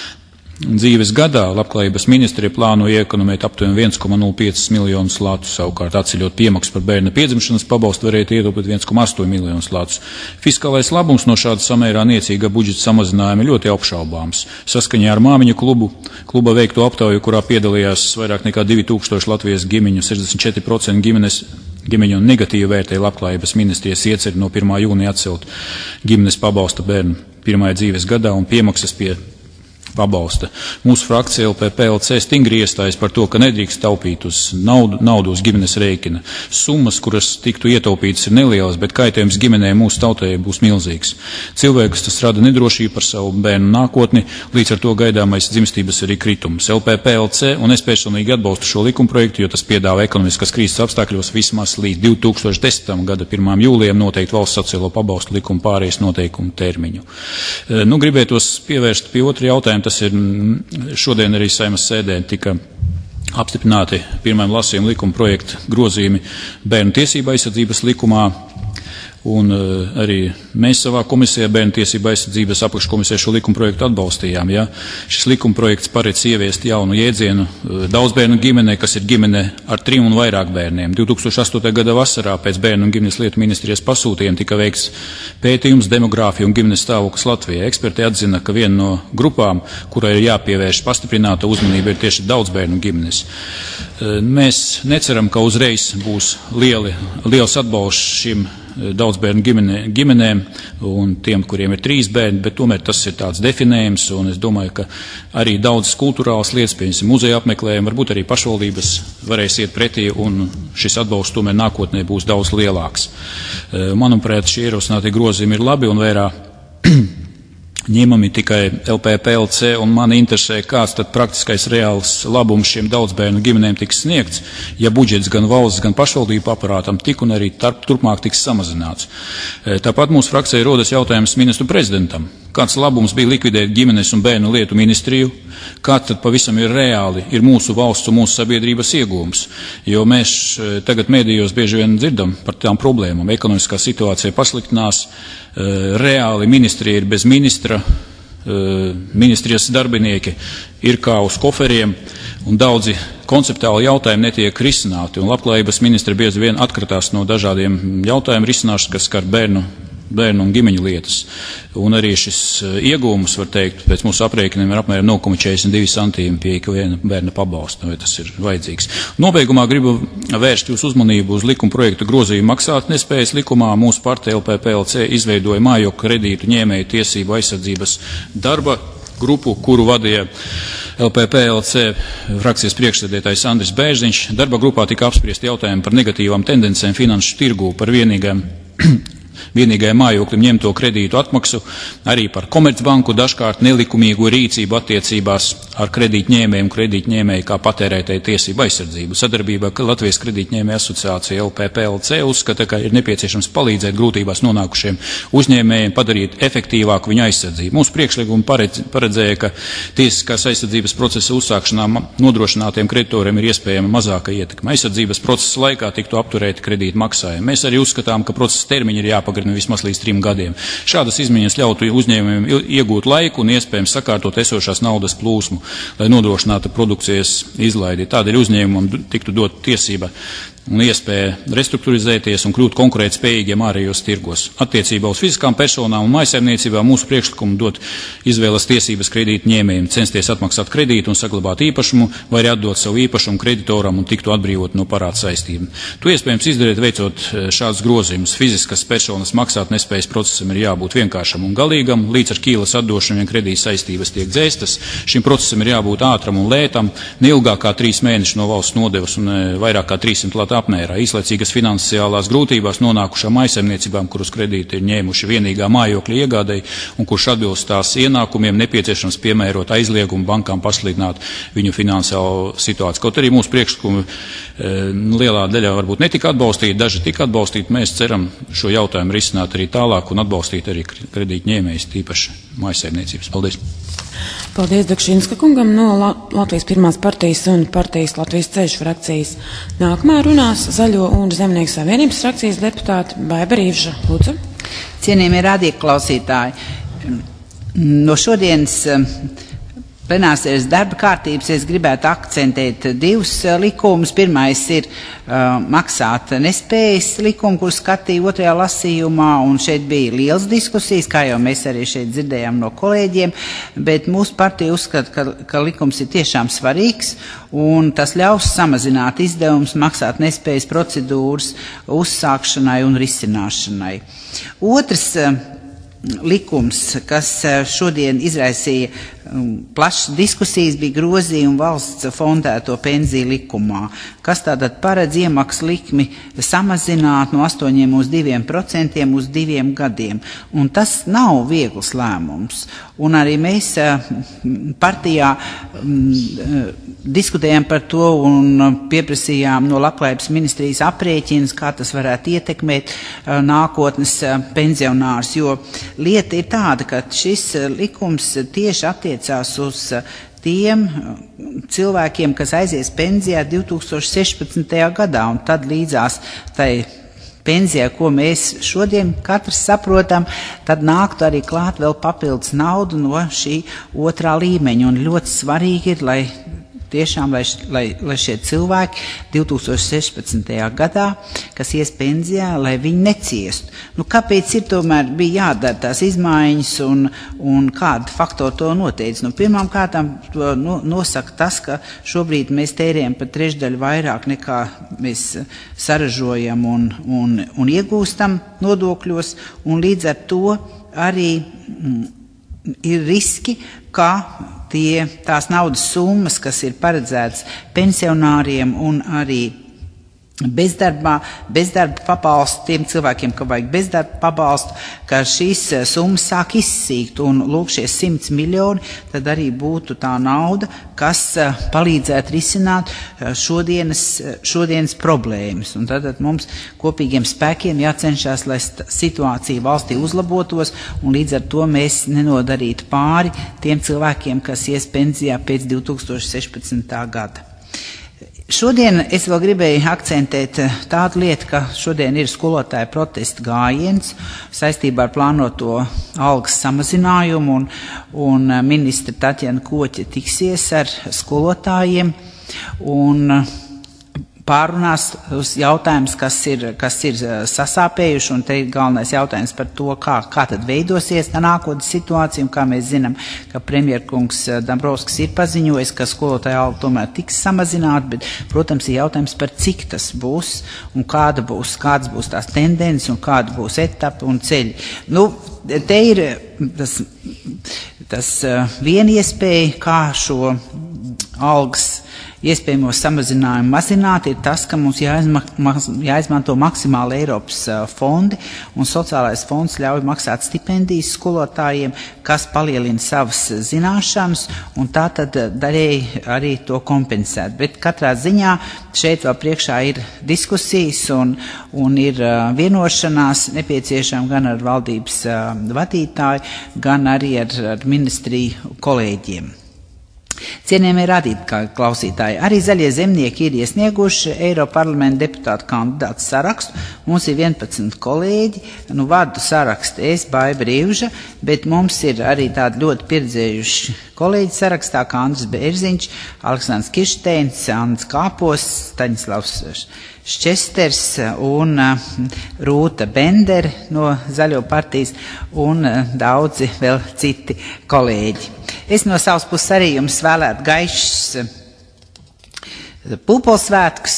dzīves gadā, Labklājības ministrija plāno iekonomēt aptuveni 1,05 miljonus latu, savukārt atceļot piemaksu par bērna piedzimšanas pabalstu varētu ietaupīt 1,8 miljonus latus. Fiskālais labums no šāda samērā niecīga budžeta samazinājuma ļoti apšaubāms. Saskaņā ar Māmiņu kluba veikto aptauju, kurā piedalījās vairāk nekā 2000 Latvijas ģimeņu, 64% ģimeņu negatīvi vērtēja Labklājības ministrijas ieceri no 1. jūnija atcelt ģimenes pabalsta bērnu pirmajā dzīves gadā un piemaksas pie pabalsta. Mūsu frakcija LPPLC stingri iestājas par to, ka nedrīkst taupīt uz naudu uz ģimenes rēķina. Summas, kuras tiktu ietaupītas, ir nelielas, bet kaitējums ģimenei mūsu tautai būs milzīgs. Cilvēkus tas rada nedrošību par savu bērnu nākotni, līdz ar to gaidāmais dzimstības arī kritums. LPPLC un es personīgi atbalstu šo likumprojektu, jo tas piedāvā ekonomiskas krīzes apstākļos vismaz līdz 2010. Gada 1. jūlijam noteikti valsts sociālo pabalstu likuma pārējais noteikumu termiņu. Gribētos pievērst pie otra jautājuma, tas ir šodien arī Saeimas sēdē tika apstiprināti pirmajam lasījuma likuma projekta grozījumi bērnu tiesību aizsardzības likumā. Un arī mēs savā komisijā bērnu tiesību aizsardzības apakškomisijā šo likumprojektu atbalstījām. Ja? Šis likumprojekts paredz ieviest jaunu jēdzienu daudzbērnu ģimenei, kas ir ģimene ar 3 un vairāk bērniem. 2008. gada vasarā pēc Bērnu un ģimenes lietu ministrijas pasūtījuma tika veikts pētījums demogrāfija un ģimenes stāvoklis Latvijā. Eksperti atzina, ka viena no grupām, kurai ir jāpievērš pastiprināta uzmanība, ir tieši daudzbērnu ģimenes. Mēs neceram, ka uzreiz būs liels atbalsts šim daudzbērnu ģimenēm un tiem, kuriem ir 3 bērni, bet tomēr tas ir tāds definējums, un es domāju, ka arī daudzas kultūrālas lietas, piemēram, muzeja apmeklējumi, varbūt arī pašvaldības varēs iet pretī, un šis atbalsts tomēr nākotnē būs daudz lielāks. Manuprāt, šie ierosinātie grozījumi ir labi un vērā ņemami tikai LPPLC, un mani interesē, kāds tad praktiskais reāls labums šiem daudzbērnu ģimenēm tiks sniegts, ja budžets gan valsts, gan pašvaldību aparātam tik un arī turpmāk tiks samazināts. Tāpat mūsu frakcijai rodas jautājums ministru prezidentam. Kāds labums bija likvidēt ģimenes un bērnu lietu ministriju? Kāds tad pavisam ir reāli ir mūsu valsts un mūsu sabiedrības iegūms? Jo mēs tagad mēdījos bieži vien dzirdam par tām problēmām. Ekonomiskā situācija pasliktinās, reāli ministrija ir bez ministra, ministrijas darbinieki ir kā uz koferiem, un daudzi konceptuāli jautājumi netiek risināti, un labklājības ministri bieži vien atkratās no dažādiem jautājumu risināšanas, kas skar bērnu un ģimeņu lietas. Un arī šis iegūmus, var teikt, pēc mūsu aprēķiniem ir apmēram 0,42 centīmi pie ikviena bērna pabalsta, vai tas ir vajadzīgs. Nobeigumā gribu vērst jūsu uzmanību uz likuma projektu grozījumu maksātnespējas likumā. Mūsu partija LPPLC izveidoja mājokļu kredītu ņēmēju tiesību aizsardzības darba grupu, kuru vadīja LPPLC frakcijas priekšsēdētājs Andris Bērziņš. Darba grupā tika apspriesti jautājumi par negatīvām tendencēm finanšu tirgū, par vienīgajam mājoklim ņemto kredītu atmaksu, arī par Komercbanku dažkārt nelikumīgu rīcību attiecībās ar kredītņēmēju kā patērētāju tiesību aizsardzību. Sadarbībā Latvijas kredītņēmēju asociācija LPPLC uzskata, ka ir nepieciešams palīdzēt grūtībās nonākušiem uzņēmējiem padarīt efektīvāku viņu aizsardzību. Mūsu priekšlikumi paredzēja, ka tiesiskās aizsardzības procesa uzsākšanā nodrošinātiem kreditoriem ir iespējama mazāka ietekme. Aizsardzības procesa laikā tiktu apturēti kredītu maksājumi. Mēs arī uzskatām, ka procesa termiņi ir jāpagarina vismaz līdz 3 gadiem. Šādas izmaiņas ļautu uzņēmumiem iegūt laiku un iespējams sakārtot esošās naudas plūsmu, lai nodrošinātu produkcijas izlaidi. Tādēļ uzņēmumam tiktu dot tiesība un iespēja restruktūrizēties un kļūt konkurētspējīgiem ārējos tirgos. Attiecībā uz fiziskām personām un mājsaimniecībām mūsu priekšlikumu dot izvēles tiesības kredītu ņēmējiem, censties atmaksāt kredītu un saglabāt īpašumu, vai arī atdot savu īpašumu kreditoram un tiktu atbrīvot no parāda saistībām. To iespējams izdarīt, veicot šādus grozījumus. Fiziskas personas maksāt nespējas procesam ir jābūt vienkāršam un galīgam, līdz ar ķīlas atdošanu kredīta saistības tiek dzēstas. Šim procesam ir jābūt ātram un lētam, neilgāk kā 3 mēneši no valsts nodevas un vairāk kā 300 lata apmērā. Īslaicīgas finansiālās grūtībās nonākušām mājsaimniecībām, kurus kredīti ir ņēmuši vienīgā mājokļa iegādēji un kurš atbilst tās ienākumiem, nepieciešams piemērot aizliegumu bankām pasliktināt viņu finansiālo situāciju. Kaut arī mūsu priekšlikumi lielā daļā varbūt netika atbalstīti, daži tika atbalstīti. Mēs ceram šo jautājumu risināt arī tālāk un atbalstīt arī kredītu ņēmējus, tīpaši mājsaimniecības. Paldies! Paldies Dakšinska kungam no Latvijas pirmās partijas un partijas Latvijas ceļš frakcijas. Nākamā runās Zaļo un Zemnieku savienības frakcijas deputāte Baiba Rīvža. Lūdzu. Cienījamie radioklausītāji, no šodienas plenārsēdes darba kārtības es gribētu akcentēt 2 likumus. Pirmais ir maksāt nespējas likumu, kur skatīja 2. lasījumā, un šeit bija liels diskusijas, kā jau mēs arī šeit dzirdējām no kolēģiem, bet mūsu partija uzskata, ka likums ir tiešām svarīgs, un tas ļaus samazināt izdevumus maksāt nespējas procedūras uzsākšanai un risināšanai. Otrs likums, kas šodien izraisīja plašas diskusijas bija grozījumi valsts fondēto pensiju likumā, kas tātad paredz iemaksu likmi samazināt no 8 uz 2% uz 2 gadiem. Un tas nav viegls lēmums. Un arī mēs partijā diskutējām par to un pieprasījām no Labklājības ministrijas aprēķinus, kā tas varētu ietekmēt nākotnes pensionārus, jo lieta ir tāda, ka šis likums tieši attiecās uz tiem cilvēkiem, kas aizies pensijā 2016. gadā, un tad līdzās tai pensijā, ko mēs šodien katrs saprotam, tad nāktu arī klāt vēl papildus naudu no šī otrā līmeņa, un ļoti svarīgi ir, lai tiešām, lai šie cilvēki 2016. gadā, kas ies pensijā, lai viņi neciestu. Nu, kāpēc ir tomēr bija jādara tās izmaiņas un kādi faktori to noteica? Nu, pirmām kārtām nosaka tas, ka šobrīd mēs tērējam par trešdaļu vairāk nekā mēs saražojam un iegūstam nodokļos, un līdz ar to arī ir riski, ka tās naudas summas, kas ir paredzētas pensionāriem un arī bezdarba pabalstu tiem cilvēkiem, ka vajag bezdarba pabalstu, ka šīs summas sāk izsīkt, un lūk šie 100 miljoni, tad arī būtu tā nauda, kas palīdzētu risināt šodienas problēmas. Un tad mums kopīgiem spēkiem jācenšas, lai situācija valstī uzlabotos, un līdz ar to mēs nenodarītu pāri tiem cilvēkiem, kas ies pensijā pēc 2016. gada. Šodien es vēl gribēju akcentēt tādu lietu, ka šodien ir skolotāja protesta gājiens saistībā ar plānoto algas samazinājumu, un ministra Tatjana Koķe tiksies ar skolotājiem un pārunās uz jautājumus, kas ir sasāpējuši, un te ir galvenais jautājums par to, kā tad veidosies tā nākotnes situācija, un kā mēs zinām, ka premjerkungs Dombrovskis ir paziņojis, ka skolotāja alga tomēr tiks samazināta, bet, protams, ir jautājums par cik tas būs, un kādas būs tās tendences, un kāda būs etapa un ceļi. Nu, te ir tas viena iespēja, kā šo algas iespējamo samazinājumu mazināt, ir tas, ka mums jāizmanto maksimāli Eiropas fondi, un sociālais fonds ļauj maksāt stipendijas skolotājiem, kas palielina savas zināšanas, un tā tad daļēji arī to kompensēt. Bet katrā ziņā šeit vēl priekšā ir diskusijas un ir vienošanās nepieciešama gan ar valdības vadītāju, gan arī ar ministriju kolēģiem. Cienījamie radītāji klausītāji, arī Zaļie zemnieki ir iesnieguši Eiroparlamenta deputātu kandidātu sarakstu. Mums ir 11 kolēģi, vadu sarakstu es, Baiba Rīvža, bet mums ir arī tādi ļoti pieredzējuši kolēģi sarakstā, kā Andris Bērziņš, Aleksandrs Kiršteins, Andris Kāpos, Staņislavs Šķesters un Rūta Bendere no Zaļo partijas un daudzi vēl citi kolēģi. Es no savas puses arī jums vēlētu gaišus Pūpolsvētkus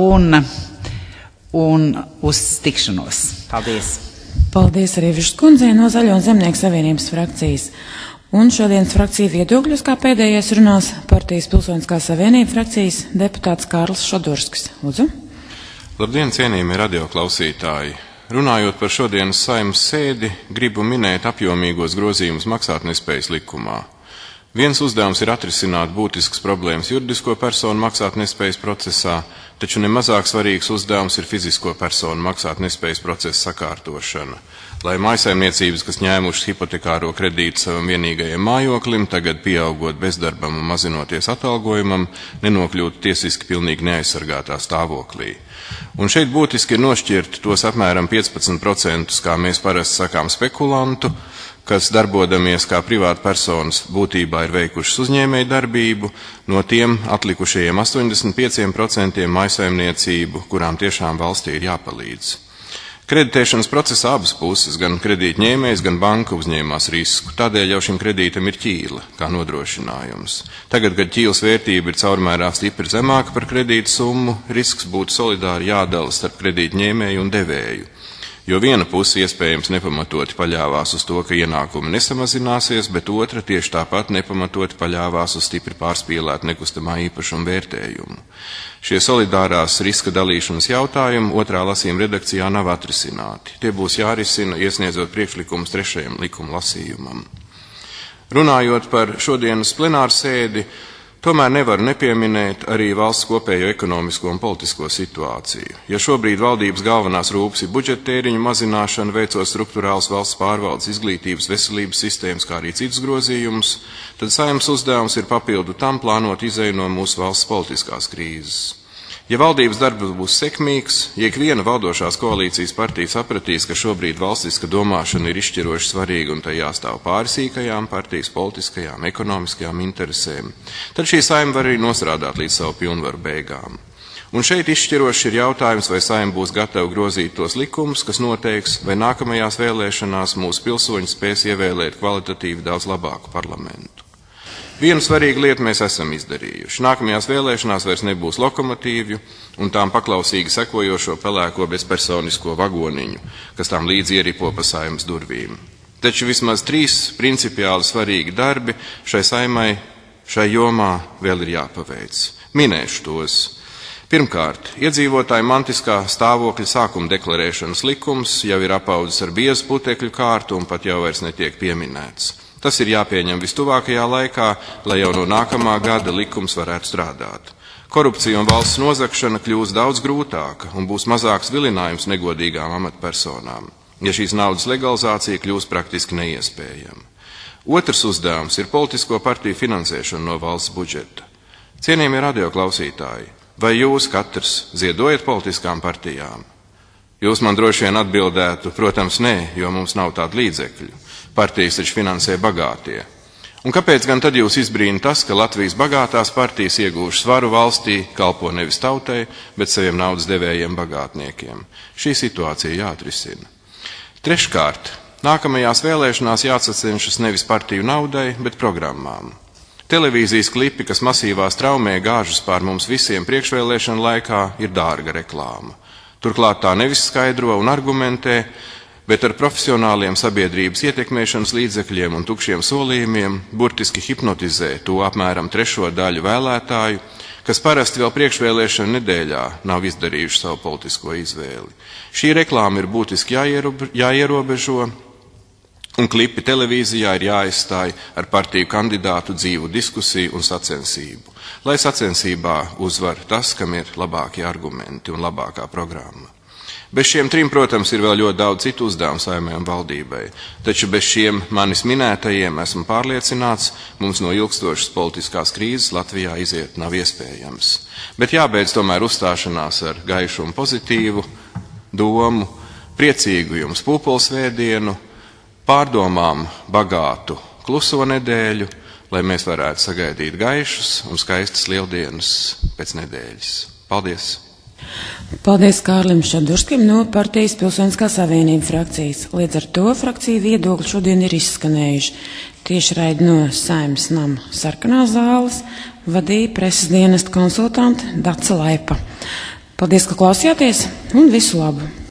un uz tikšanos. Paldies! Paldies arī Višas kundzei no Zaļo un Zemnieku savienības frakcijas. Un šodienas frakcija viedokļus kā pēdējais runās partijas Pilsoniskā savienība frakcijas deputāts Kārlis Šodurskis. Lūdzu. Labdien, cienījamie radioklausītāji! Runājot par šodienas Saeimas sēdi, gribu minēt apjomīgos grozījumus maksātnespējas likumā. Viens uzdevums ir atrisināt būtiskas problēmas juridisko personu maksātnespējas procesā, taču nemazāk svarīgs uzdevums ir fizisko personu maksātnespējas procesa sakārtošana, lai mājsaimniecības, kas ņēmušas hipotekāro kredītu savam vienīgajam mājoklim, tagad pieaugot bezdarbam un mazinoties atalgojumam, nenokļūtu tiesiski pilnīgi neaizsargātā stāvoklī. Un šeit būtiski ir nošķirt tos apmēram 15%, kā mēs parasti sakām, spekulantu, kas darbodamies kā privāta personas būtībā ir veikušas uzņēmēju darbību, no tiem atlikušajiem 85% mājsaimniecību, kurām tiešām valstī ir jāpalīdz. Kreditēšanas procesā abas puses, gan kredītņēmējs, gan banka uzņēmās risku, tādēļ jau šim kredītam ir ķīla kā nodrošinājums. Tagad, kad ķīlas vērtība ir caurmērā stipri zemāka par kredīta summu, risks būtu solidāri jādala starp kredītņēmēju un devēju. Jo viena puse iespējams nepamatoti paļāvās uz to, ka ienākumi nesamazināsies, bet otra tieši tāpat nepamatoti paļāvās uz stipri pārspīlētu nekustamā īpašuma vērtējumu. Šie solidārās riska dalīšanas jautājumi otrā lasījuma redakcijā nav atrisināti. Tie būs jārisina, iesniedzot priekšlikumus 3. likuma lasījumam. Runājot par šodienas plenāru sēdi, tomēr nevaru nepieminēt arī valsts kopējo ekonomisko un politisko situāciju. Ja šobrīd valdības galvenās rūpes ir budžeta tēriņu mazināšana, veicot struktūrāls valsts pārvaldes, izglītības, veselības sistēmas, kā arī citus grozījumus, tad Saeimas uzdevums ir papildu tam plānot izeju no mūsu valsts politiskās krīzes. Ja valdības darbs būs sekmīgs, ja ikviena valdošās koalīcijas partija sapratīs, ka šobrīd valstiska domāšana ir izšķiroši svarīga un tai jāstāv pāri sīkajām partijas politiskajām, ekonomiskajām interesēm, tad šī Saeima var arī nostrādāt līdz savu pilnvaru beigām. Un šeit izšķiroši ir jautājums, vai Saeima būs gatava grozīt tos likumus, kas noteiks, vai nākamajās vēlēšanās mūsu pilsoņi spēs ievēlēt kvalitatīvi daudz labāku parlamentu. Vienu svarīgu lietu mēs esam izdarījuši. Nākamajās vēlēšanās vairs nebūs lokomotīvju un tām paklausīgi sekojošo pelēko bezpersonisko vagoniņu, kas tām līdzi ieripo pa Saeimas durvīm. Taču vismaz 3 principiāli svarīgi darbi šai Saeimai, šai jomā vēl ir jāpaveic. Minēšu tos. Pirmkārt, iedzīvotāju mantiskā stāvokļa sākuma deklarēšanas likums jau ir apaudzis ar biezu putekļu kārtu un pat jau vairs netiek pieminēts. Tas ir jāpieņem vistuvākajā laikā, lai jau no nākamā gada likums varētu strādāt. Korupcija un valsts nozagšana kļūs daudz grūtāka un būs mazāks vilinājums negodīgām amatpersonām, ja šīs naudas legalizācija kļūs praktiski neiespējama. Otrs uzdevums ir politisko partiju finansēšana no valsts budžeta. Cienījamie radioklausītāji, vai jūs katrs ziedojat politiskām partijām? Jūs man droši vien atbildētu, protams, nē, jo mums nav tādu līdzekļu. Partijas taču finansē bagātie. Un kāpēc gan tad jūs izbrīna tas, ka Latvijas bagātās partijas iegūšas svaru valstī, kalpo nevis tautai, bet saviem naudas devējiem bagātniekiem? Šī situācija jāatrisina. Treškārt, nākamajās vēlēšanās jāsacenšas nevis partiju naudai, bet programmām. Televīzijas klipi, kas masīvā straumē gāžas pār mums visiem priekšvēlēšanu laikā, ir dārga reklāma. Turklāt tā nevis skaidro un argumentē, bet ar profesionāliem sabiedrības ietekmēšanas līdzekļiem un tukšiem solījumiem burtiski hipnotizē to apmēram 1/3 daļu vēlētāju, kas parasti vēl priekšvēlēšana nedēļā nav izdarījuši savu politisko izvēli. Šī reklāma ir būtiski jāierobežo, un klipi televīzijā ir jāaizstāj ar partiju kandidātu dzīvu diskusiju un sacensību, lai sacensībā uzvar tas, kam ir labākie argumenti un labākā programma. Bez šiem 3, protams, ir vēl ļoti daudz citu uzdevumu Saeimai un valdībai, taču bez šiem manis minētajiem esmu pārliecināts, mums no ilgstošas politiskās krīzes Latvijā iziet nav iespējams. Bet jābeidz tomēr uzstāšanās ar gaišu un pozitīvu domu, priecīgu jums pūpolsvētdienu, pārdomām bagātu kluso nedēļu, lai mēs varētu sagaidīt gaišus un skaistas lieldienas pēc nedēļas. Paldies! Paldies Kārlim Šadurskim no partijas Pilsoniskā savienība frakcijas. Līdz ar to frakciju viedokļi šodien ir izskanējuši. Tieši raidi no Saeimas nama sarkanās zāles vadīja preses dienesta konsultante Dace Laipa. Paldies, ka klausījāties un visu labu!